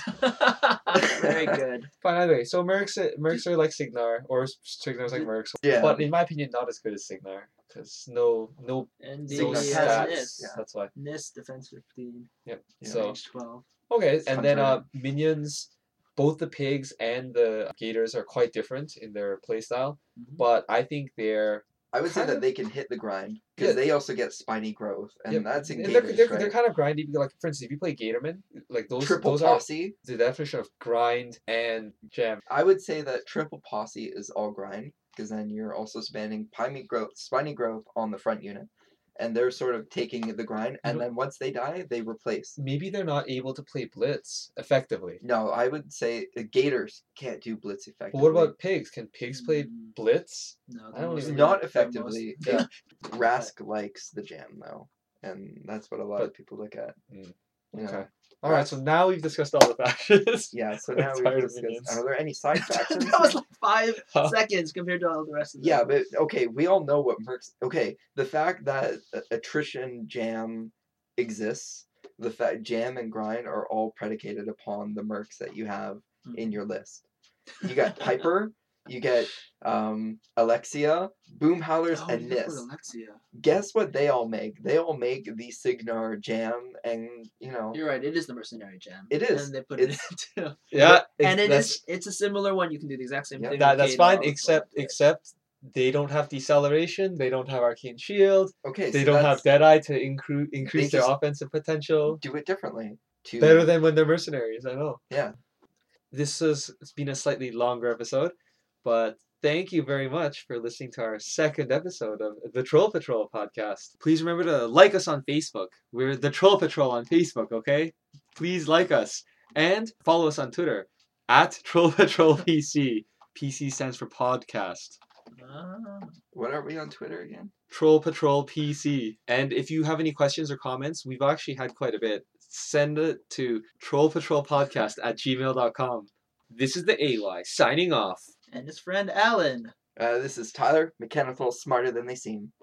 Very good. Fine, either way. So Mercs, Mercs are like Signar, or Signar's like Mercs. Yeah. But in my opinion, not as good as Signar. Because no, no, And the no Signar has has stats. Nis. yeah. That's why. Nis, defense fifteen, Yep. Yeah. So range twelve. okay, It's and then uh, fun minions. Both the pigs and the gators are quite different in their playstyle, Mhm. but I think they're I would say Kind that of. they can hit the grind because Yeah. they also get spiny growth, and Yep. that's in and they're, Gators, they're, right? they're kind of grindy. Because, like for instance, if you play Gatorman, like those Triple those are posse. the definition of grind and jam. I would say that triple posse is all grind because then you're also spending spiny growth, spiny growth on the front unit, and they're sort of taking the grind, and know- then once they die, they replace. Maybe they're not able to play blitz effectively. No, I would say uh, Gators can't do blitz But effectively. what about pigs? Can pigs play Mm, blitz? No, I they're don't mostly- even- not they're effectively? mostly- Yeah. Rask likes the jam though, and that's what a lot But- of people look at. Mm, You know? Okay. All right. So now we've discussed all the factions. Yeah. So I'm now we tired of discussed. minions. Are there any side factions? that was like five Huh? seconds compared to all the rest of them. Yeah, but okay, we all know what Mercs. Okay, the fact that uh, attrition jam exists, the fact jam and grind are all predicated upon the Mercs that you have in your list. You got Piper, you get um, Alexia, Boom Howlers, Oh, and you got Nis. Alexia. Guess what they all make? They all make the Signar jam, and you know You're right. It is the mercenary jam. It is. and they put It's- it into. Yeah. And it that's, is. It's a similar one. You can do the exact same Yeah. thing. that, with that's Kate fine. All, Except but- except they don't have deceleration. They don't have arcane shield. okay, They so don't have that's- Deadeye to incre- increase their just- offensive potential. do it differently. To Better than when they're mercenaries, I know. Yeah. This has it's been a slightly longer episode, but thank you very much for listening to our second episode of the Troll Patrol podcast. Please remember to like us on Facebook. We're the Troll Patrol on Facebook, okay? Please like us. And follow us on Twitter at Troll Patrol P C. P C stands for podcast. Ah. what are we on Twitter again? Troll Patrol P C. And if you have any questions or comments, we've actually had quite a bit. Send it to trollpatrolpodcast at gmail dot com. This is the A Y signing off. And his friend Alan. Uh, this is Tyler. Mechanical, smarter than they seem.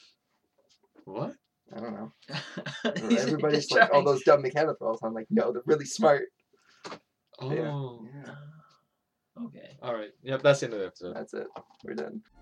What? I don't know. He's Everybody's just like, all trying- those dumb mechanicals. I'm like, no, they're really smart. Oh. Yeah. Okay. All right. Yep, that's the end of the episode. That's it. We're done.